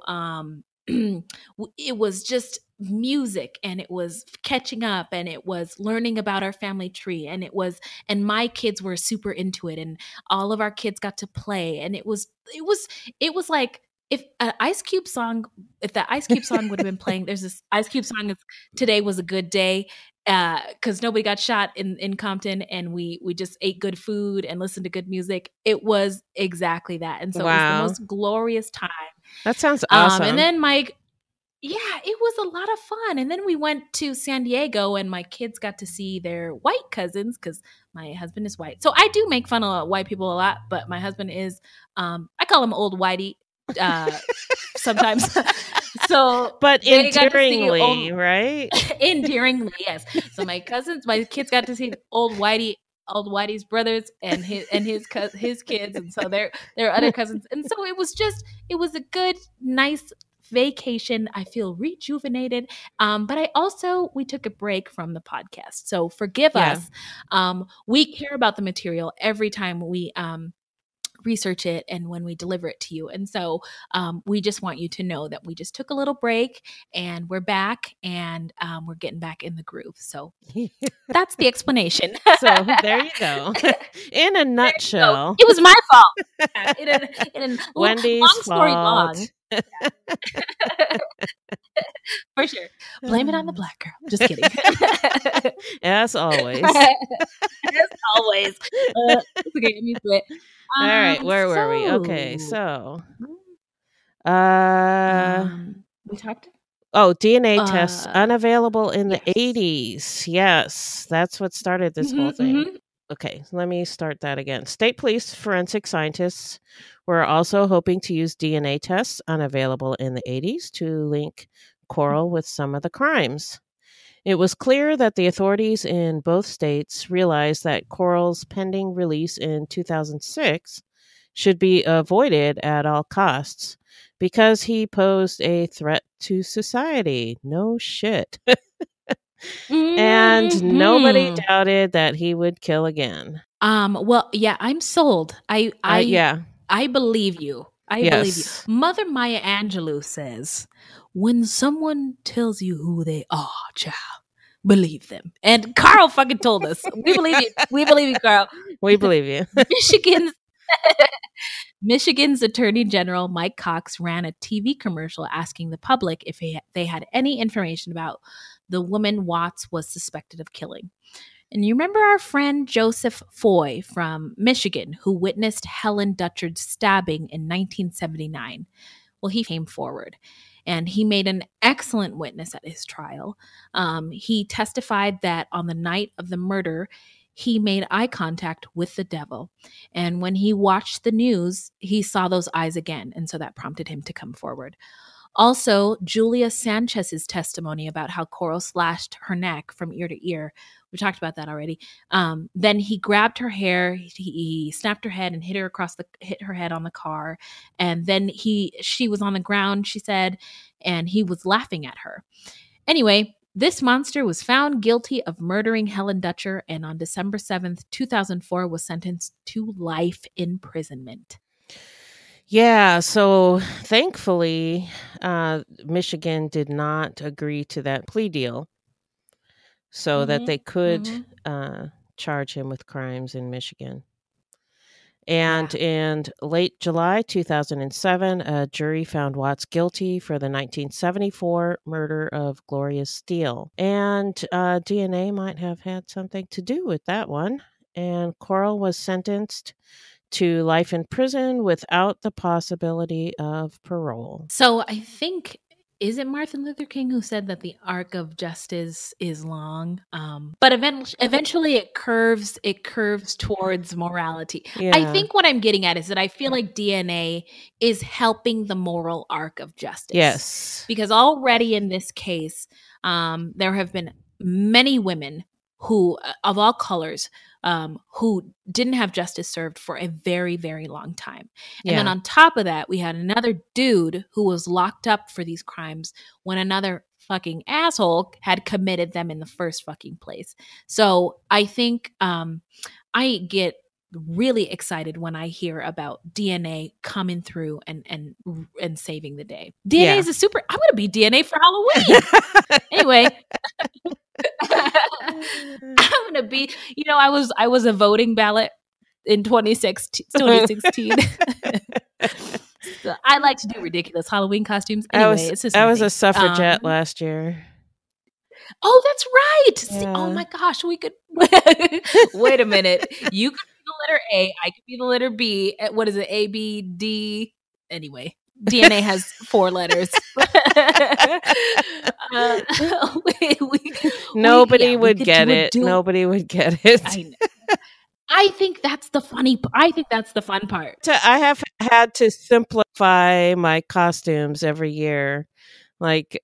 it was just music, and it was catching up, and it was learning about our family tree, and my kids were super into it, and all of our kids got to play, and it was like if that Ice Cube song would have been playing. There's this Ice Cube song, Today Was a Good Day. because nobody got shot in Compton, and we just ate good food and listened to good music. It was exactly that. And so it was the Wow. most glorious time. That sounds awesome. And then yeah, it was a lot of fun. And then we went to San Diego, and my kids got to see their white cousins because my husband is white. So I do make fun of white people a lot, but my husband is, I call him old whitey sometimes. So, but endearingly, right? Endearingly, yes. So my kids got to see old Whitey's brothers and his kids, and so their other cousins. And so it was a good, nice vacation. I feel rejuvenated. But we took a break from the podcast. So forgive us. We care about the material every time we research it and when we deliver it to you. And so we just want you to know that we just took a little break, and we're back, and we're getting back in the groove. So that's the explanation. So there you go. In a nutshell. It was my fault. In Wendy's long story fault. long. For sure. Blame it on the black girl. Just kidding. As always. As always. It's okay. I'm used to it. All right. Where were we? Okay. So. We talked. Oh, DNA tests unavailable in the 80s. Yes. That's what started this whole thing. Okay, let me start that again. State police forensic scientists were also hoping to use DNA tests unavailable in the 80s to link Coral with some of the crimes. It was clear that the authorities in both states realized that Coral's pending release in 2006 should be avoided at all costs because he posed a threat to society. No shit. And nobody doubted that he would kill again. Well, yeah, I'm sold. I believe you. I believe you. Mother Maya Angelou says, when someone tells you who they are, child, believe them. And Carl fucking told us. We believe you. We believe you, Carl. We believe you. Michigan's Attorney General Mike Cox ran a TV commercial asking the public if they had any information about the woman Watts was suspected of killing. And you remember our friend Joseph Foy from Michigan, who witnessed Helen Dutchard's stabbing in 1979? Well, he came forward, and he made an excellent witness at his trial. He testified that on the night of the murder, he made eye contact with the devil. And when he watched the news, he saw those eyes again. And so that prompted him to come forward. Also, Julia Sanchez's testimony about how Coral slashed her neck from ear to ear. We talked about that already. Then he grabbed her hair, he snapped her head and hit her head on the car. And then she was on the ground, she said, and he was laughing at her. Anyway, this monster was found guilty of murdering Helen Dutcher, and on December 7th, 2004, was sentenced to life imprisonment. Yeah, so thankfully, Michigan did not agree to that plea deal so that they could charge him with crimes in Michigan. And in late July 2007, a jury found Watts guilty for the 1974 murder of Gloria Steele. And DNA might have had something to do with that one. And Coral was sentenced to life in prison without the possibility of parole. So I think, is it Martin Luther King who said that the arc of justice is long? But eventually it curves towards morality. Yeah. I think what I'm getting at is that I feel like DNA is helping the moral arc of justice. Yes. Because already in this case, there have been many women who, of all colors, who didn't have justice served for a very, very long time. And then on top of that, we had another dude who was locked up for these crimes when another fucking asshole had committed them in the first fucking place. So I think I get really excited when I hear about DNA coming through and saving the day. DNA is I'm going to be DNA for Halloween. Anyway. I'm gonna be, I was a voting ballot in 2016. So I like to do ridiculous Halloween costumes. Anyway, I was a suffragette last year. Oh, that's right. See, oh Yeah. my gosh, we could wait a minute. You could be the letter A, I could be the letter B. What is it? A, B, D. Anyway, DNA has 4 letters. Nobody We would could get do a it. dual. Nobody would get it. I think that's the funny. I think that's the fun part. I have had to simplify my costumes every year. Like,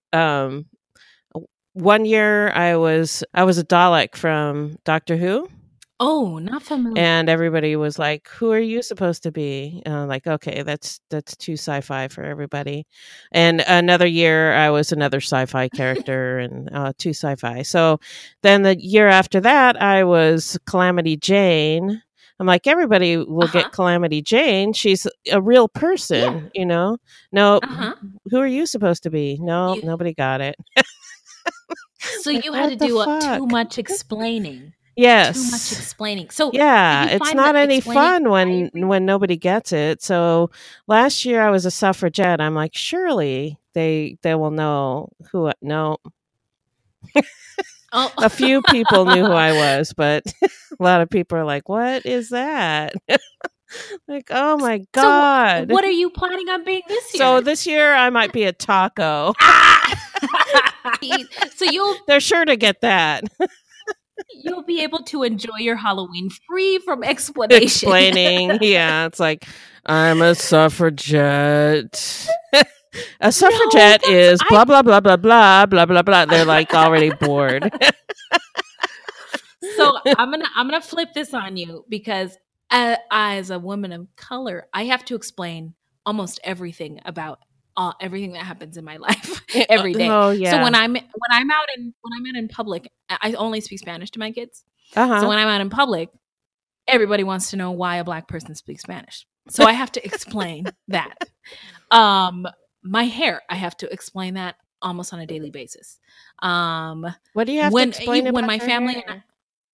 one year I was a Dalek from Doctor Who. Oh, not familiar. And everybody was like, "Who are you supposed to be?" Like, okay, that's too sci-fi for everybody. And another year, I was another sci-fi character, and too sci-fi. So then the year after that, I was Calamity Jane. I'm like, everybody will get Calamity Jane. She's a real person, you know. No, who are you supposed to be? No, nobody got it. So you had to do too much explaining. Yes. Too much explaining. So yeah, it's not any fun when nobody gets it. So last year I was a suffragette. I'm like, surely they will know who. No. Oh. A few people knew who I was, but a lot of people are like, "What is that?" Like, oh my god! So what are you planning on being this year? So this year I might be a taco. So they're sure to get that. You'll be able to enjoy your Halloween free from explanation. Explaining. Yeah, it's like, I'm a suffragette. A suffragette is blah, blah, blah, blah, blah, blah, blah, blah. They're like already bored. So I'm gonna flip this on you because as a woman of color, I have to explain almost everything about everything that happens in my life every day. Oh yeah. So when I'm out in public, I only speak Spanish to my kids. So when I'm out in public, everybody wants to know why a Black person speaks Spanish. So I have to explain that. My hair, I have to explain that almost on a daily basis. What do you have to explain about when my family hair?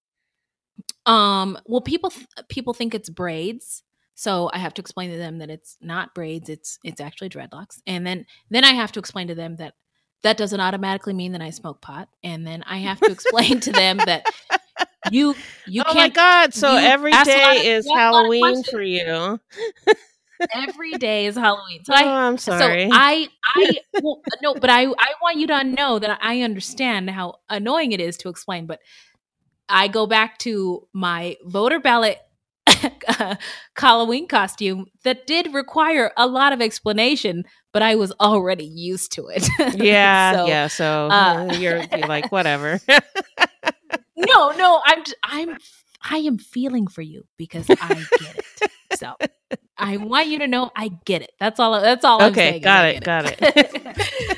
Well, people think it's braids. So I have to explain to them that it's not braids, it's actually dreadlocks. And then I have to explain to them that doesn't automatically mean that I smoke pot. And then I have to explain to them that you can't. Oh my God. So every day is Halloween for you. Every day is Halloween. So I'm sorry. So no, but I want you to know that I understand how annoying it is to explain, but I go back to my voter ballot Halloween costume that did require a lot of explanation, but I was already used to it. Yeah. So you're like, whatever. No, I am feeling for you because I get it. So I want you to know I get it. That's all. I'm saying. Okay, got it.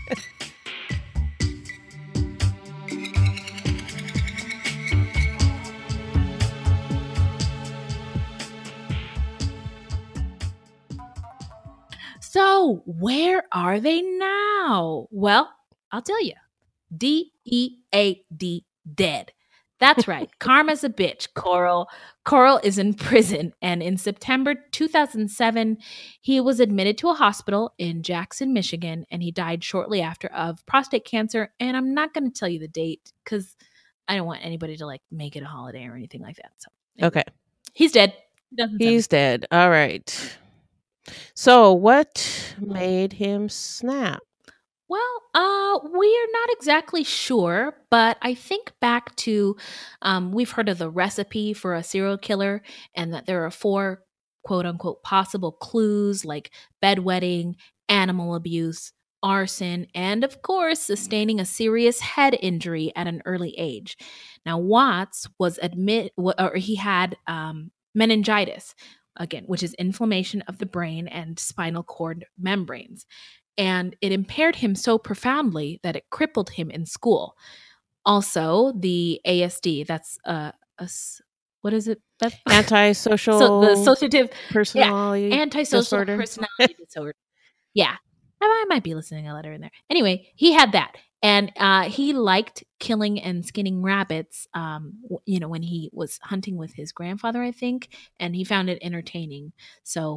So where are they now? Well, I'll tell you. DEAD, dead. That's right. Karma's a bitch, Coral. Coral is in prison, and in September 2007, he was admitted to a hospital in Jackson, Michigan, and he died shortly after of prostate cancer. And I'm not going to tell you the date because I don't want anybody to like make it a holiday or anything like that. So okay, he's dead. He's dead. All right. So what made him snap? Well, we're not exactly sure, but I think back to we've heard of the recipe for a serial killer and that there are 4 quote unquote possible clues like bedwetting, animal abuse, arson, and of course, sustaining a serious head injury at an early age. Now, Watts he had meningitis, again, which is inflammation of the brain and spinal cord membranes. And it impaired him so profoundly that it crippled him in school. Also, the ASD, that's what is it? Antisocial. So the associative personality antisocial disorder. Personality disorder. Yeah, I might be listening a letter in there. Anyway, he had that, and he liked killing and skinning rabbits. When he was hunting with his grandfather, I think, and he found it entertaining. So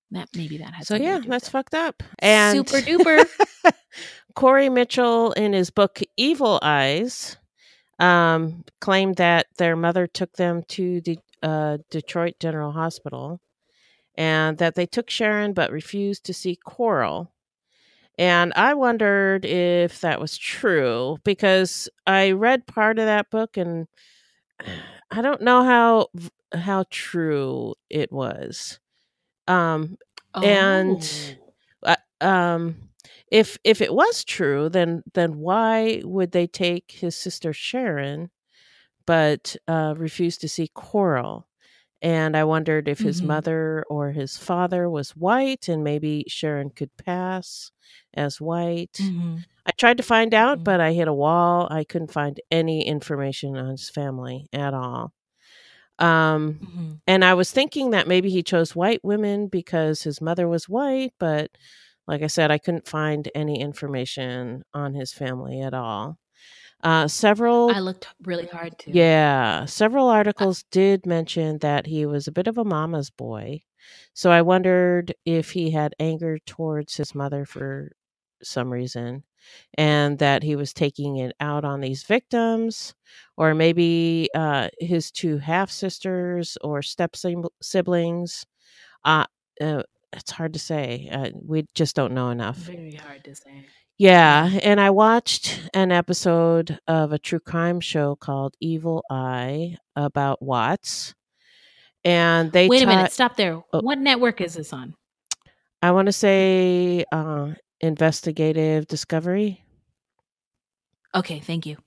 Maybe that had So something yeah, to do with that's it. fucked up. And Super duper. Corey Mitchell, in his book Evil Eyes, claimed that their mother took them to the Detroit General Hospital, and that they took Sharon but refused to see Coral. And I wondered if that was true, because I read part of that book and I don't know how true it was. Um, and Oh. um, if it was true, then why would they take his sister Sharon but refuse to see Coral? And I wondered if his Mm-hmm. mother or his father was white, and maybe Sharon could pass as white. Mm-hmm. I tried to find out, Mm-hmm. but I hit a wall. I couldn't find any information on his family at all. Um, Mm-hmm. and I was thinking that maybe he chose white women because his mother was white, but like I said, I couldn't find any information on his family at all. Several I looked really hard too. Yeah, several Uh, articles did mention that he was a bit of a mama's boy. So I wondered if he had anger towards his mother for some reason, and that he was taking it out on these victims, or maybe his two half sisters or siblings. Uh, it's hard to say. We just don't know enough. Very hard to say. Yeah, Yeah. and I watched an episode of a true crime show called Evil Eye about Watts, and they Wait a taught. minute. Stop there. Oh, What network is this on? I want to say investigative discovery. Okay, thank you.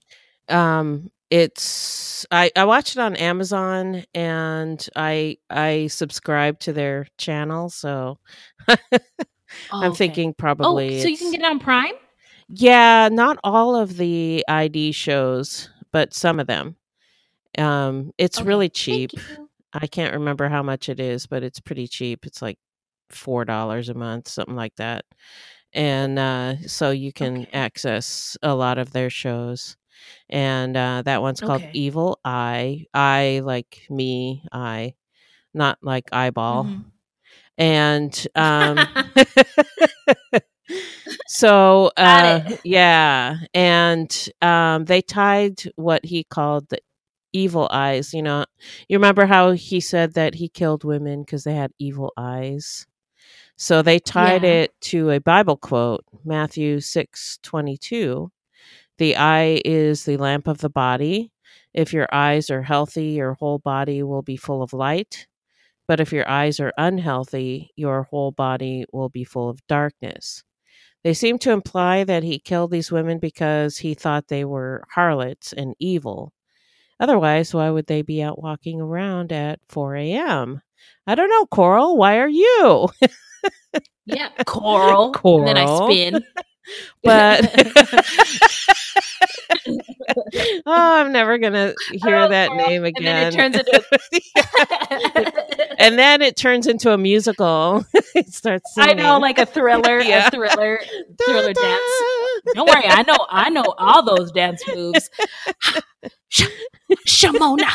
It's I watched it on Amazon, and I subscribe to their channel, so I'm Oh, okay. thinking Oh, probably so you can it's. get it on Prime? Yeah, not all of the ID shows, but some of them. It's Okay, really thank cheap. you. I can't remember how much it is, but it's pretty cheap. It's like $4 a month, something like that. And so you can Okay. access a lot of their shows. And that one's called Okay. Evil Eye. I like me, I, not like eyeball. Mm-hmm. And so Got it. yeah, and they tied what he called the evil eyes. You remember how he said that he killed women because they had evil eyes? So they tied Yeah. it to a Bible quote, Matthew 6:22. The eye is the lamp of the body. If your eyes are healthy, your whole body will be full of light. But if your eyes are unhealthy, your whole body will be full of darkness. They seem to imply that he killed these women because he thought they were harlots and evil. Otherwise, why would they be out walking around at 4 a.m.? I don't know, Coral. Why are you? Yeah. Coral. And then I Coral. spin. But oh, I'm never going to hear Oh, that Coral. name And then it again. turns into And then it turns into a musical. It starts I know, singing. like a thriller, Yeah. Da, thriller dance. da. Don't worry, I know all those dance moves. Shamona.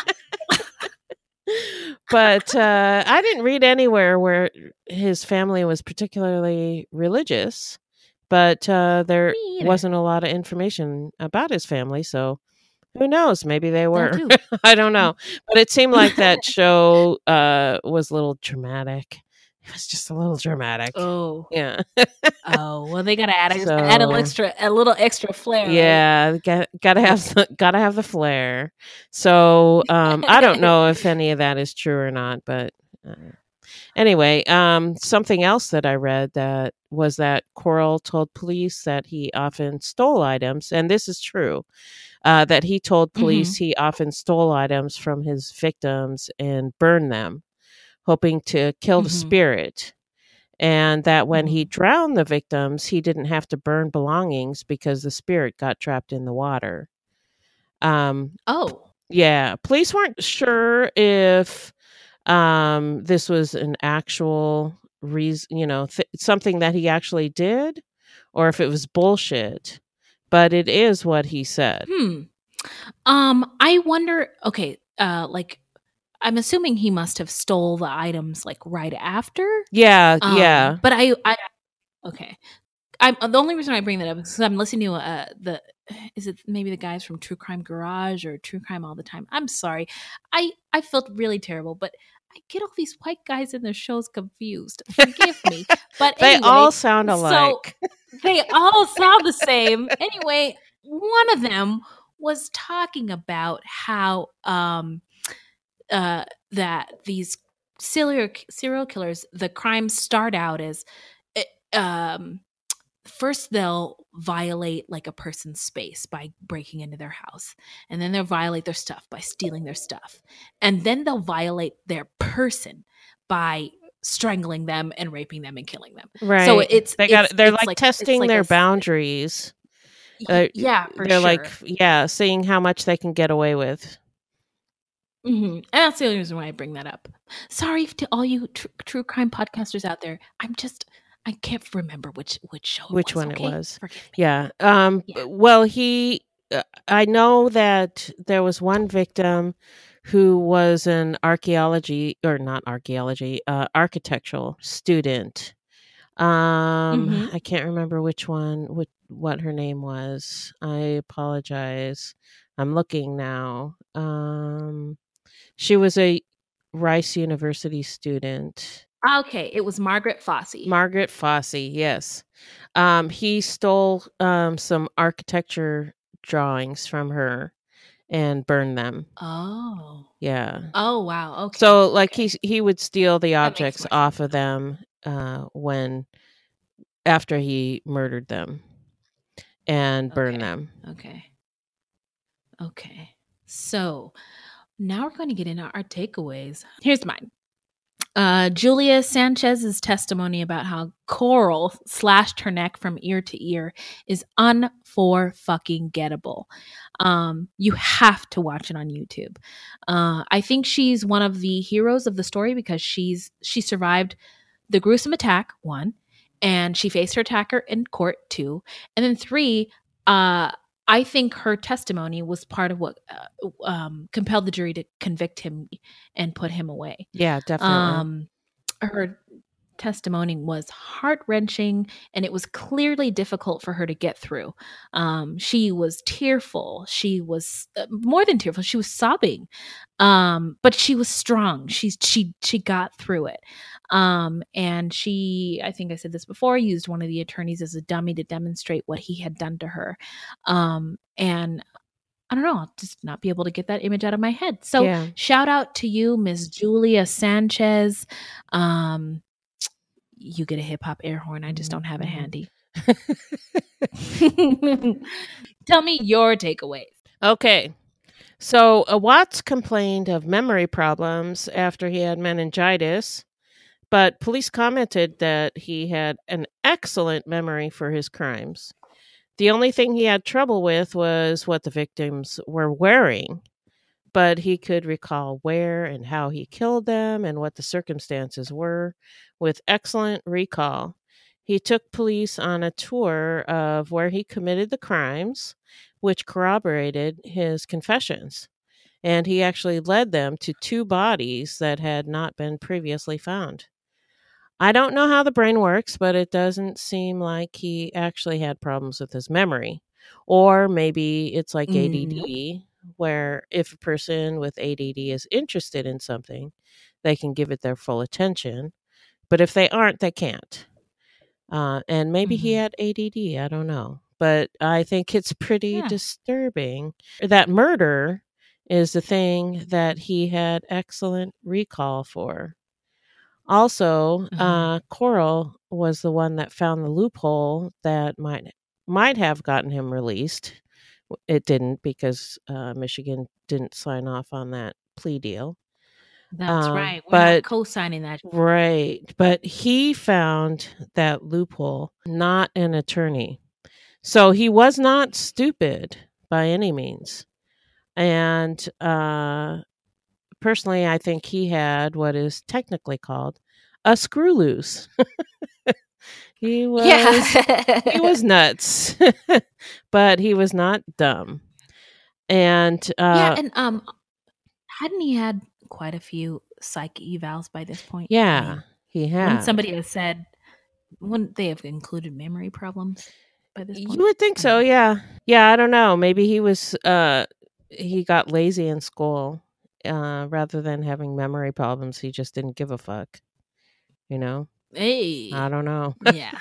But I didn't read anywhere where his family was particularly religious, but there Me either. wasn't a lot of information about his family, so who knows? Maybe they That were. too. I don't know. But it seemed like that show was a little dramatic. It was just a little dramatic. Oh. Yeah. Oh, well, they gotta add a So little extra flair, right? yeah, gotta have the flair. So I don't know if any of that is true or not, but uh, anyway, something else that I read that was that Coral told police that he often stole items, and this is true. That he told Mm-hmm. police he often stole items from his victims and burned them, hoping to kill the Mm-hmm. spirit. And that when he Mm-hmm. drowned the victims, he didn't have to burn belongings because the spirit got trapped in the water. Um, Oh. yeah, police weren't sure if this was an actual reason, something that he actually did, or if it was bullshit. But it is what he said. I wonder. Okay. Like I'm assuming he must have stole the items like right after. Yeah, yeah. But I okay. I'm the only reason I bring that up is because I'm listening to is it maybe the guys from True Crime Garage or True Crime All the Time? I'm sorry, I felt really terrible, but I get all these white guys in their shows confused. Forgive me, but They anyway, all sound so alike. they all sound the same. Anyway, one of them was talking about how that these serial killers, the crimes start out as um first they'll violate like a person's space by breaking into their house, and then they'll violate their stuff by stealing their stuff, and then they'll violate their person by strangling them and raping them and killing them. Right. So they're like testing their boundaries. Yeah, for they're sure. like, seeing how much they can get away with. Mm-hmm. And that's the only reason why I bring that up. Sorry to all you true crime podcasters out there. I can't remember which show it was. Forgive me. Yeah. Well, I know that there was one victim who was an architectural student. I can't remember what her name was. I apologize. I'm looking now. She was a Rice University student. Okay, it was Margaret Fossey. Margaret Fossey, yes. He stole some architecture drawings from her and burned them. Oh. Yeah. Oh, wow. Okay. So like he would steal the objects off of them after he murdered them and burned them. Okay. So now we're going to get into our takeaways. Here's mine. Julia Sanchez's testimony about how Coral slashed her neck from ear to ear is unfor-fucking-gettable. You have to watch it on YouTube. I think she's one of the heroes of the story because she survived the gruesome attack, 1, and she faced her attacker in court, 2, and then 3, I think her testimony was part of what compelled the jury to convict him and put him away. Yeah, definitely. Her testimony was heart-wrenching, and it was clearly difficult for her to get through. She was tearful. She was more than tearful. She was sobbing, but she was strong. She got through it. And she, I think I said this before, used one of the attorneys as a dummy to demonstrate what he had done to her. And I don't know, I'll just not be able to get that image out of my head. So shout out to you, Ms. Julia Sanchez. You get a hip hop air horn. I just don't have it handy. Tell me your takeaways. Okay. So Watts complained of memory problems after he had meningitis, but police commented that he had an excellent memory for his crimes. The only thing he had trouble with was what the victims were wearing, but he could recall where and how he killed them and what the circumstances were with excellent recall. He took police on a tour of where he committed the crimes, which corroborated his confessions. And he actually led them to 2 bodies that had not been previously found. I don't know how the brain works, but it doesn't seem like he actually had problems with his memory. Or maybe it's like ADD, where if a person with ADD is interested in something, they can give it their full attention. But if they aren't, they can't. And maybe he had ADD. I don't know. But I think it's pretty disturbing. That murder is the thing that he had excellent recall for. Also, Coral was the one that found the loophole that might have gotten him released. It didn't because Michigan didn't sign off on that plea deal. That's right. We're not co-signing that. Right. But he found that loophole, not an attorney. So he was not stupid by any means. And personally, I think he had what is technically called a screw loose. He was nuts, but he was not dumb. And hadn't he had quite a few psych evals by this point. Yeah, he When had. somebody has said, wouldn't they have included memory problems by this You point? would think so, yeah. Yeah, I don't know. Maybe he got lazy in school. Rather than having memory problems, he just didn't give a fuck. You know? Hey, I don't know. yeah.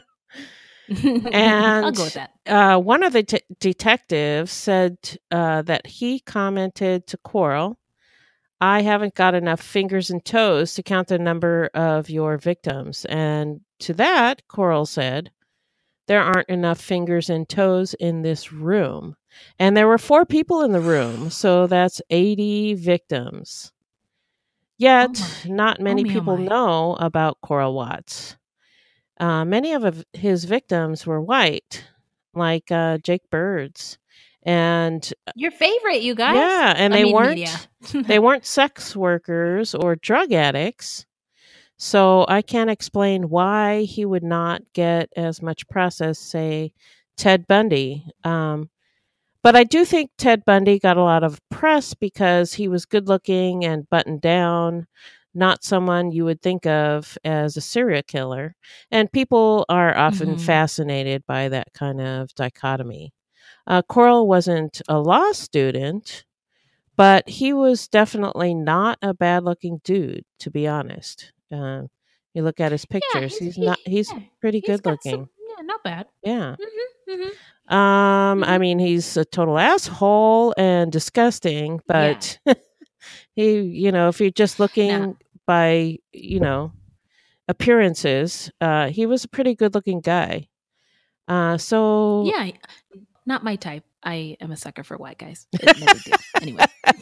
I'll go with And that. one of the detectives said that he commented to Coral, "I haven't got enough fingers and toes to count the number of your victims." And to that, Coral said, "There aren't enough fingers and toes in this room." And there were 4 people in the room, so that's 80 victims. Oh Yet, my. not Oh many me, oh people my. know about Coral Watts. Many of his victims were white, like Jake Bird's. And Your favorite, you guys. yeah, and I mean, media. they weren't sex workers or drug addicts. So I can't explain why he would not get as much press as, say, Ted Bundy. But I do think Ted Bundy got a lot of press because he was good looking and buttoned down, not someone you would think of as a serial killer. And people are often Mhm. fascinated by that kind of dichotomy. Coral wasn't a law student, but he was definitely not a bad looking dude, to be honest. You look at his Yeah, pictures, he's yeah, pretty he's good got some, looking. yeah, not bad. Yeah. Mhm, mhm, I mhm. mean, he's a total asshole and disgusting, Yeah. but if you're just No. looking by, appearances, he was a pretty good looking guy. So Yeah, not my type. I am a sucker for white guys. No big deal. Anyway.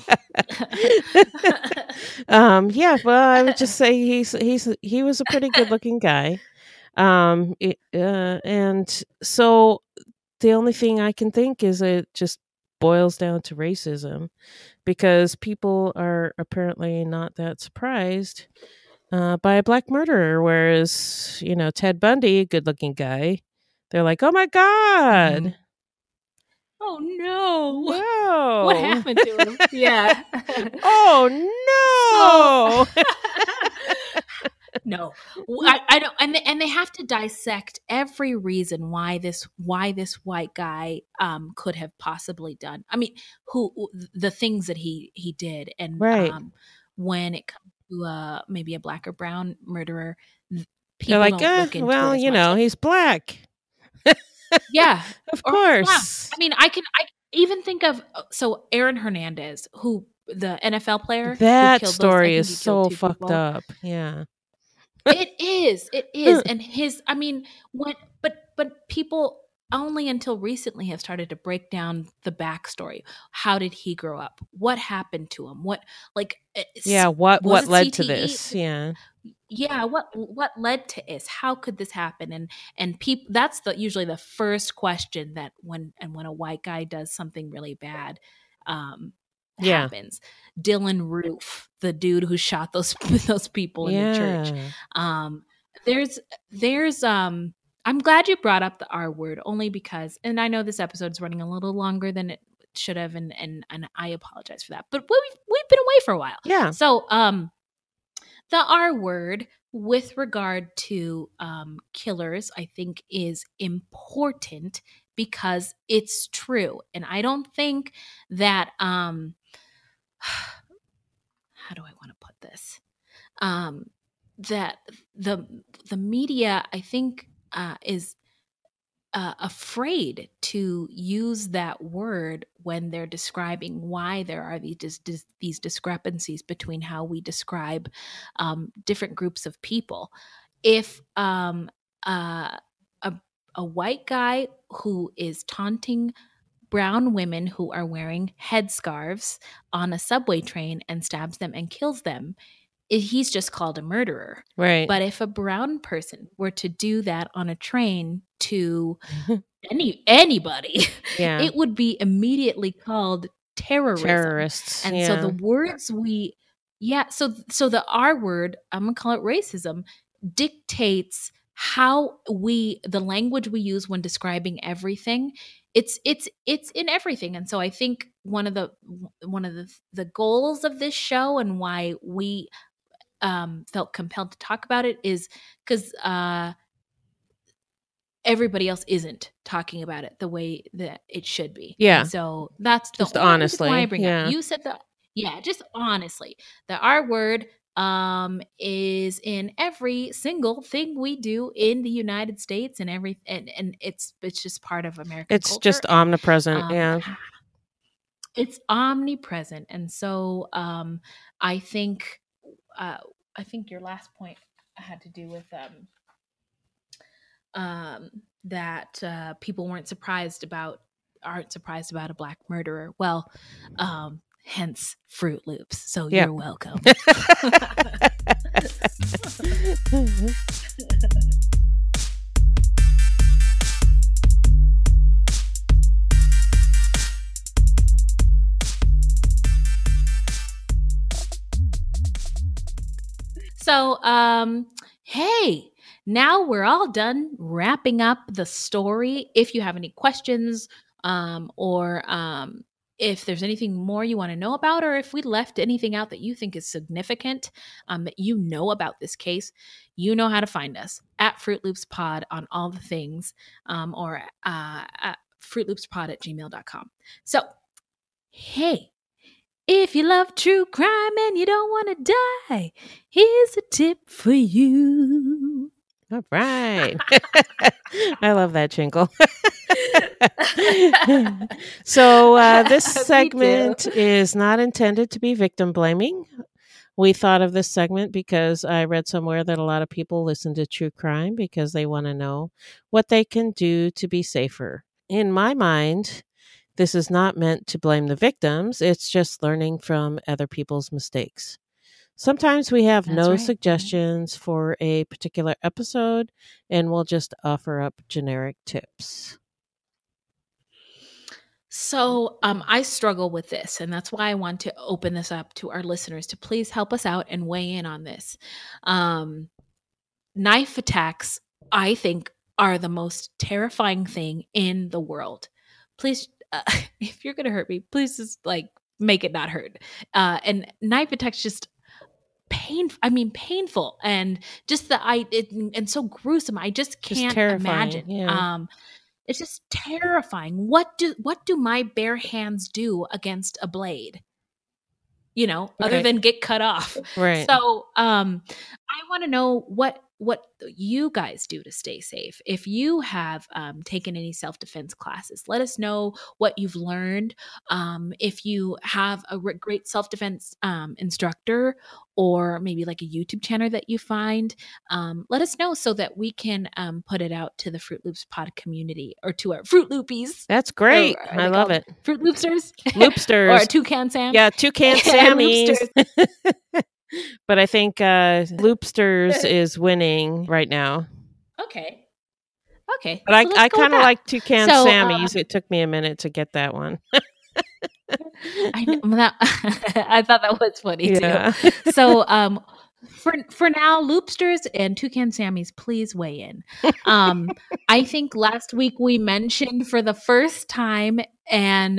yeah, well, I would just say he was a pretty good looking guy. And so the only thing I can think is it just boils down to racism, because people are apparently not that surprised by a black murderer, whereas Ted Bundy, a good looking guy, they're like, "Oh my Mhm. god, Oh no. What no, happened to him? Yeah. So oh no." no, I don't, and they have to dissect every reason why this white guy could have possibly done. I mean, the things that he did, and Right. when it comes to maybe a black or brown murderer, They're people like, don't look into it well, as much. Like, he's black. yeah, Of or he's brown. course. I mean, I even think of so Aaron Hernandez, who the NFL player who That killed those. I story is think he killed so 2 fucked people. up. Yeah. It is, and his I mean, but people only until recently have started to break down the backstory. How did he grow up? What happened to him? What like Yeah, what was it led to CTE? this? Yeah. Yeah, what led to this? How could this happen? And people, that's the usually the first question that when a white guy does something really bad, Yeah. happens. Dylan Roof, the dude who shot those those people in the church. Yeah. Um, there's I'm glad you brought up the R word, only because, and I know this episode's running a little longer than it should have, and I apologize for that. But we've been away for a while, Yeah. so the R word with regard to killers, I think, is important because it's true. And I don't think that, how do I want to put this? That the media, I think, is afraid to use that word when they're describing why there are these discrepancies between how we describe different groups of people. If a, a white guy who is taunting brown women who are wearing headscarves on a subway train and stabs them and kills them, he's just called a murderer. Right. But if a brown person were to do that on a train to anybody, Yeah. it would be immediately called terrorism. Terrorists. And Yeah. so the words so the R word, I'm gonna call it racism, dictates how the language we use when describing everything it's in everything. And so I think one of the goals of this show and why we felt compelled to talk about it is because everybody else isn't talking about it the way that it should be. Yeah. And so that's Just the only honestly, reason why I bring yeah. up. You said that, yeah, just honestly, the R word is in every single thing we do in the United States, and and it's just part of American It's culture. just omnipresent. Yeah. It's omnipresent. And so I think your last point had to do with that people aren't surprised about a black murderer. Well, hence Fruit Loops. So Yeah. you're welcome. So, hey, now we're all done wrapping up the story. If you have any questions, or if there's anything more you want to know about, or if we left anything out that you think is significant, that you know about this case, you know how to find us at Fruit Loops Pod on all the things, or at fruitloopspod@gmail.com. So, hey, if you love true crime and you don't want to die, here's a tip for you. All right. I love that jingle. So this segment is not intended to be victim blaming. We thought of this segment because I read somewhere that a lot of people listen to true crime because they want to know what they can do to be safer. In my mind, this is not meant to blame the victims. It's just learning from other people's mistakes. Sometimes we have That's no right. suggestions for a particular episode, and we'll just offer up generic tips. So I struggle with this, and that's why I want to open this up to our listeners to please help us out and weigh in on this. Knife attacks, I think, are the most terrifying thing in the world. Please, if you're going to hurt me, please just make it not hurt. And knife attacks just painful, and just and so gruesome. I just can't imagine. Yeah. It's just terrifying. What do my bare hands do against a blade? Other than get cut off. Right. So I want to know what you guys do to stay safe. If you have taken any self-defense classes, let us know what you've learned. If you have a great self-defense instructor, or maybe like a YouTube channel that you find, let us know so that we can put it out to the Fruit Loops Pod community, or to our Fruit Loopies. That's great. I love it. Fruit Loopsters? Loopsters. Or Toucan Sam? Yeah, Toucan Sammys. But I think Loopsters is winning right now. Okay. But I kind of like Toucan Sammys. It took me a minute to get that one. I thought that was funny too. So for now, Loopsters and Toucan Sammys, please weigh in. I think last week we mentioned for the first time and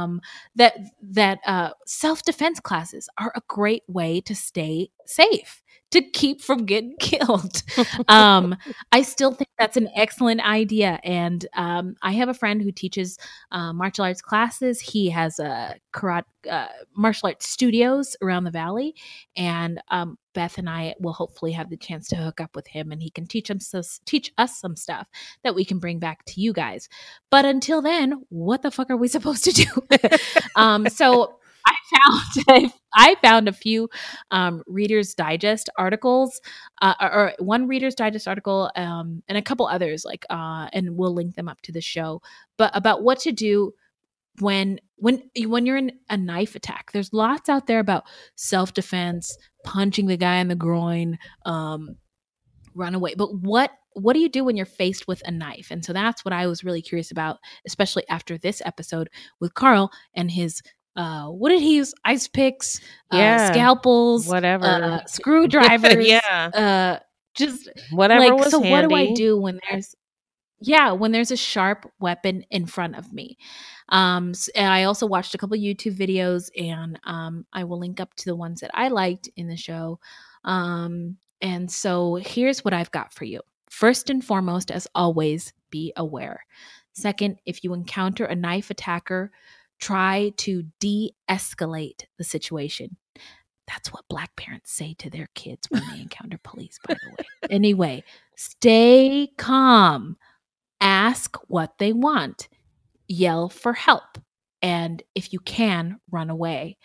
that self-defense classes are a great way to stay safe, to keep from getting killed. I still think that's an excellent idea. And I have a friend who teaches martial arts classes. He has karate martial arts studios around the valley. And Beth and I will hopefully have the chance to hook up with him, and he can teach us some stuff that we can bring back to you guys. But until then, what the fuck are we supposed to do? So I found a few Reader's Digest articles, or one Reader's Digest article, and a couple others, and we'll link them up to the show, but about what to do when you're in a knife attack. There's lots out there about self-defense, punching the guy in the groin, run away. But what do you do when you're faced with a knife? And so that's what I was really curious about, especially after this episode with Carl and his what did he use? Ice picks, scalpels, whatever, screwdrivers, yeah, just whatever was so handy. What do I do when there's Yeah, when there's a sharp weapon in front of me. And I also watched a couple YouTube videos, and I will link up to the ones that I liked in the show. And so here's what I've got for you. First and foremost, as always, be aware. Second, if you encounter a knife attacker, try to de-escalate the situation. That's what Black parents say to their kids when they encounter police, by the way. Anyway, stay calm. Ask what they want. Yell for help. And if you can, run away.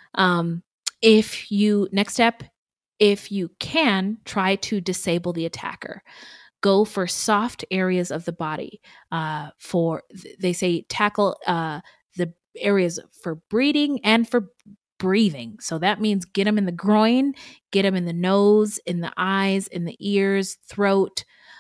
Next step, if you can, try to disable the attacker. Go for soft areas of the body. They say tackle the areas for breathing and for breathing. So that means get them in the groin, get them in the nose, in the eyes, in the ears, throat,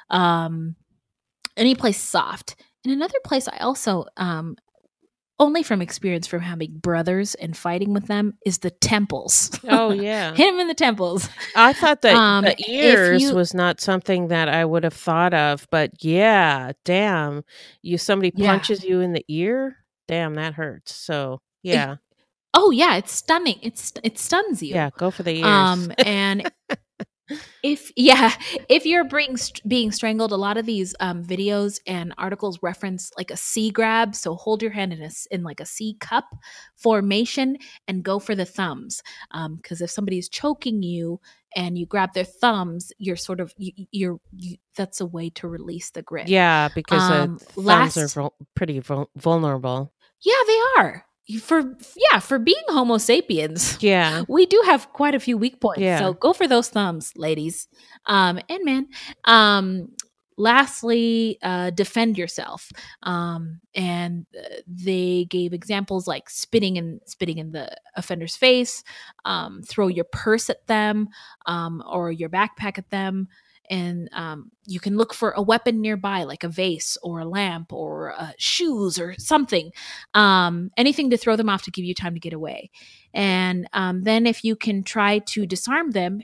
any place soft. And another place I also, only from experience from having brothers and fighting with them, is the temples. Oh, yeah. Hit them in the temples. I thought that the ears was not something that I would have thought of, but yeah, damn. Somebody punches you in the ear? Damn, that hurts. So, yeah. Yeah, it's stunning. It stuns you. Yeah, go for the ears. And if you're being strangled, a lot of these videos and articles reference like a C grab. So hold your hand in like a C cup formation and go for the thumbs. Because if somebody's choking you and you grab their thumbs, you're sort of that's a way to release the grip. Yeah, because thumbs are pretty vulnerable. Yeah, they are. For being Homo sapiens, we do have quite a few weak points. Yeah. So go for those thumbs, ladies, and men. Lastly, defend yourself. And they gave examples like spitting in the offender's face, throw your purse at them, or your backpack at them. And you can look for a weapon nearby, like a vase or a lamp or shoes or something, anything to throw them off to give you time to get away. And then if you can try to disarm them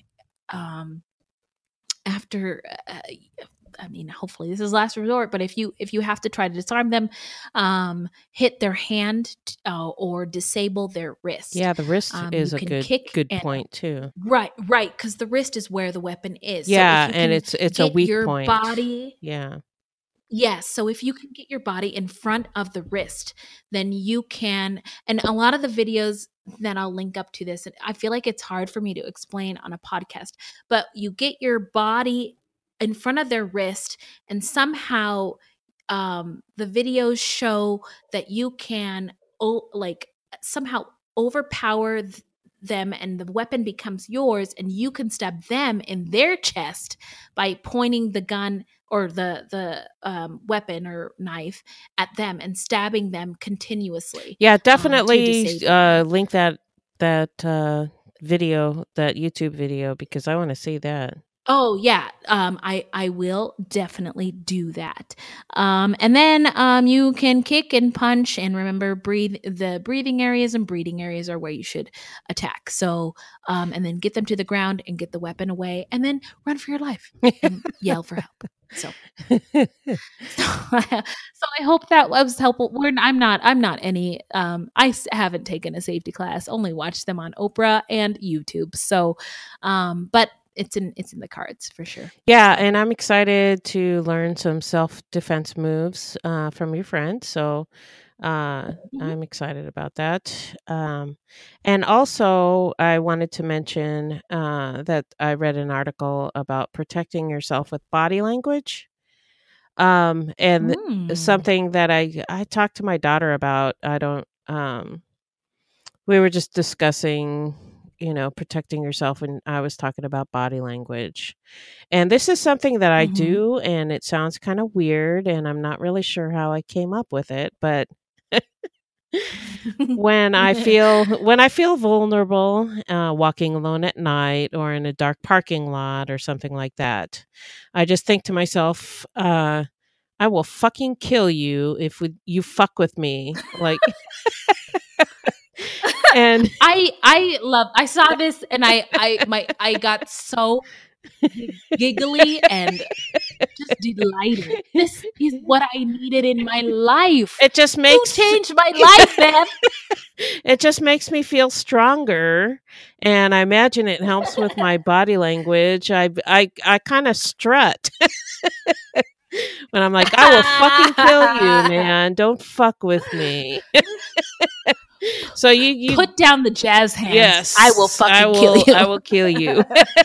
after hopefully this is last resort, but if you have to try to disarm them, hit their hand or disable their wrist. Yeah, the wrist is a good point too. Right, because the wrist is where the weapon is. Yeah, so and it's a weak point. Body. Yeah. Yes, so if you can get your body in front of the wrist, then you can. And a lot of the videos that I'll link up to this, and I feel like it's hard for me to explain on a podcast, but you get your body in front of their wrist, and somehow the videos show that you can somehow overpower them, and the weapon becomes yours, and you can stab them in their chest by pointing the gun or the weapon or knife at them and stabbing them continuously. Yeah, definitely link that video, that YouTube video, because I want to see that. Oh yeah, I will definitely do that. And then you can kick and punch, and remember, the breathing areas and breathing areas are where you should attack. So, and then get them to the ground and get the weapon away, and then run for your life and yell for help. So I hope that was helpful. I'm not any. I haven't taken a safety class. Only watched them on Oprah and YouTube. So, but. It's in the cards for sure. Yeah, and I'm excited to learn some self-defense moves from your friend. So I'm excited about that. And also, I wanted to mention that I read an article about protecting yourself with body language. And something that I talked to my daughter about. We were just discussing, protecting yourself, and I was talking about body language. And this is something that I do, and it sounds kind of weird, and I'm not really sure how I came up with it, but when I feel vulnerable, walking alone at night or in a dark parking lot or something like that, I just think to myself, I will fucking kill you if you fuck with me. Like, and I saw this, and I got so giggly and just delighted. This is what I needed in my life. It just You makes changed my life, Beth. it just makes me feel stronger, and I imagine it helps with my body language. I kind of strut when I'm like, I will fucking kill you, man. Don't fuck with me. So you put down the jazz hands. Yes, I will fucking kill you. I will kill you.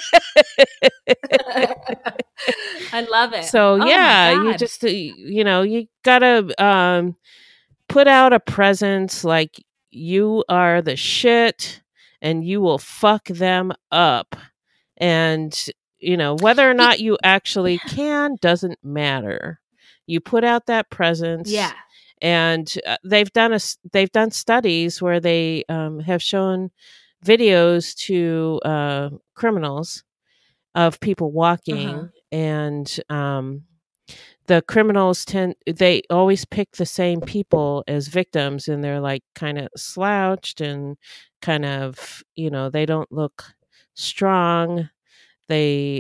I love it. So yeah, you just you gotta put out a presence like you are the shit, and you will fuck them up. And whether or not you actually can doesn't matter. You put out that presence. Yeah. And they've done studies where they have shown videos to criminals of people walking, and the criminals they always pick the same people as victims, and they're like kind of slouched and kind of they don't look strong. They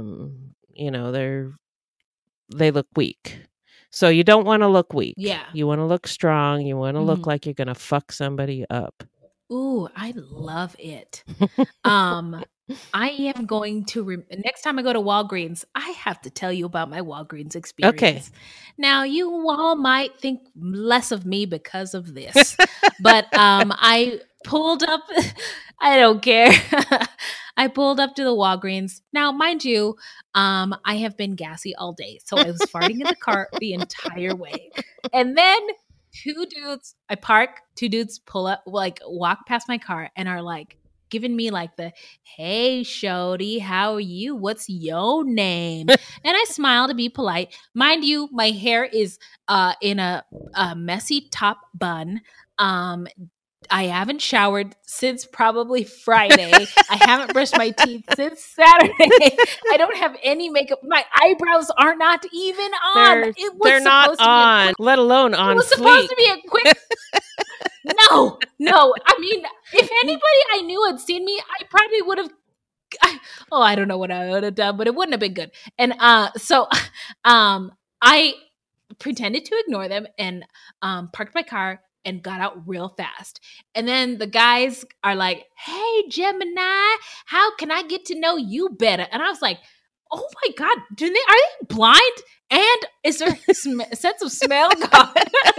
they look weak. So you don't want to look weak. Yeah. You want to look strong. You want to look like you're going to fuck somebody up. Ooh, I love it. I am going to next time I go to Walgreens, I have to tell you about my Walgreens experience. Okay. Now, you all might think less of me because of this, but I pulled up. I don't care. I pulled up to the Walgreens. Now, mind you, I have been gassy all day, so I was farting in the car the entire way, and then I park. Two dudes pull up, walk past my car, and are like giving me like the, "Hey, shorty, how are you? What's your name?" And I smile to be polite. Mind you, my hair is in a messy top bun. I haven't showered since probably Friday. I haven't brushed my teeth since Saturday. I don't have any makeup. My eyebrows are not even on. They're not on, let alone on. It was supposed to be a quick. No. I mean, if anybody I knew had seen me, I probably would have. I don't know what I would have done, but it wouldn't have been good. And so I pretended to ignore them and parked my car and got out real fast. And then the guys are like, "Hey, Gemini, how can I get to know you better?" And I was like, "Oh my God, are they blind? And is there a sense of smell gone?"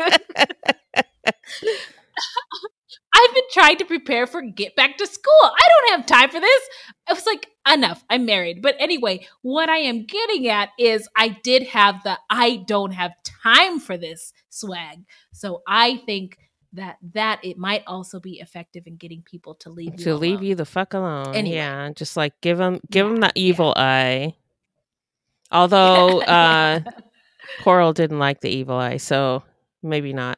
I've been trying to prepare for get back to school. I don't have time for this. I was like, enough. I'm married. But anyway, what I am getting at is I did have the I don't have time for this swag. So I think that it might also be effective in getting people to leave you alone. Leave you the fuck alone. Anyway. Yeah, just like give them the evil eye. Although Coral didn't like the evil eye, so maybe not.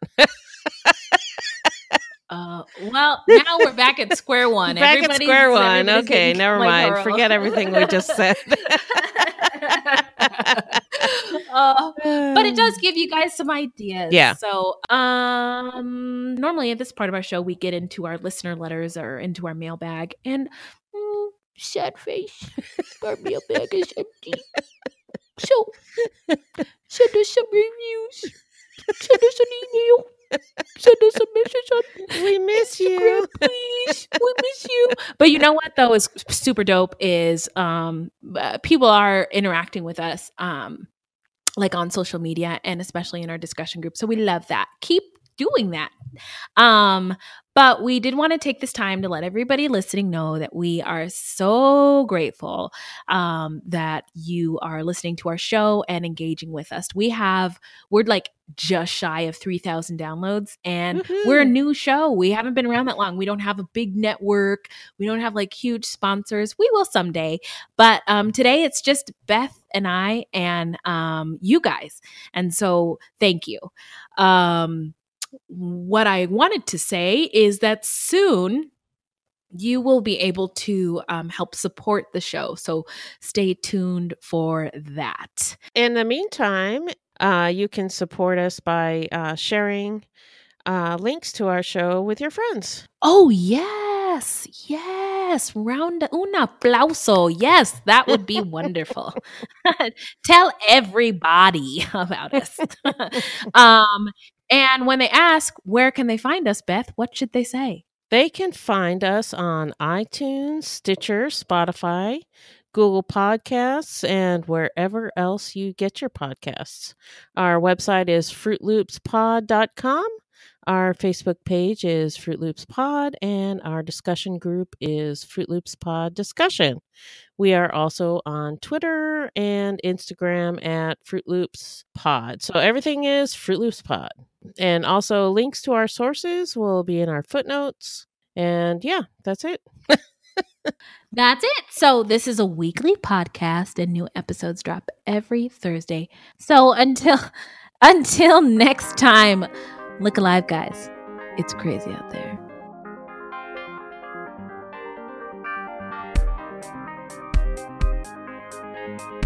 Well, now we're back at square one. Everybody's square one. Okay, never mind. Coral. Forget everything we just said. But it does give you guys some ideas. Yeah. So normally at this part of our show, we get into our listener letters or into our mailbag. And sad face, our mailbag is empty. So send us some reviews. Send us an email. Send us a message on We miss Instagram, you. please. We miss you. But you know what, though, is super dope is people are interacting with us like on social media and especially in our discussion group. So we love that. Keep doing that. But we did want to take this time to let everybody listening know that we are so grateful that you are listening to our show and engaging with us. We're like just shy of 3,000 downloads, and we're a new show. We haven't been around that long. We don't have a big network. We don't have like huge sponsors. We will someday. But today it's just Beth and I and you guys. And so thank you. What I wanted to say is that soon you will be able to help support the show. So stay tuned for that. In the meantime, you can support us by sharing links to our show with your friends. Oh, yeah. Yes. Un aplauso. Yes, that would be wonderful. Tell everybody about us. And when they ask, where can they find us, Beth? What should they say? They can find us on iTunes, Stitcher, Spotify, Google Podcasts, and wherever else you get your podcasts. Our website is fruitloopspod.com. Our Facebook page is Fruit Loops Pod, and our discussion group is Fruit Loops Pod Discussion. We are also on Twitter and Instagram at Fruit Loops Pod. So everything is Fruit Loops Pod. And also links to our sources will be in our footnotes. And yeah, that's it. That's it. So this is a weekly podcast and new episodes drop every Thursday. So until next time, look alive, guys. It's crazy out there.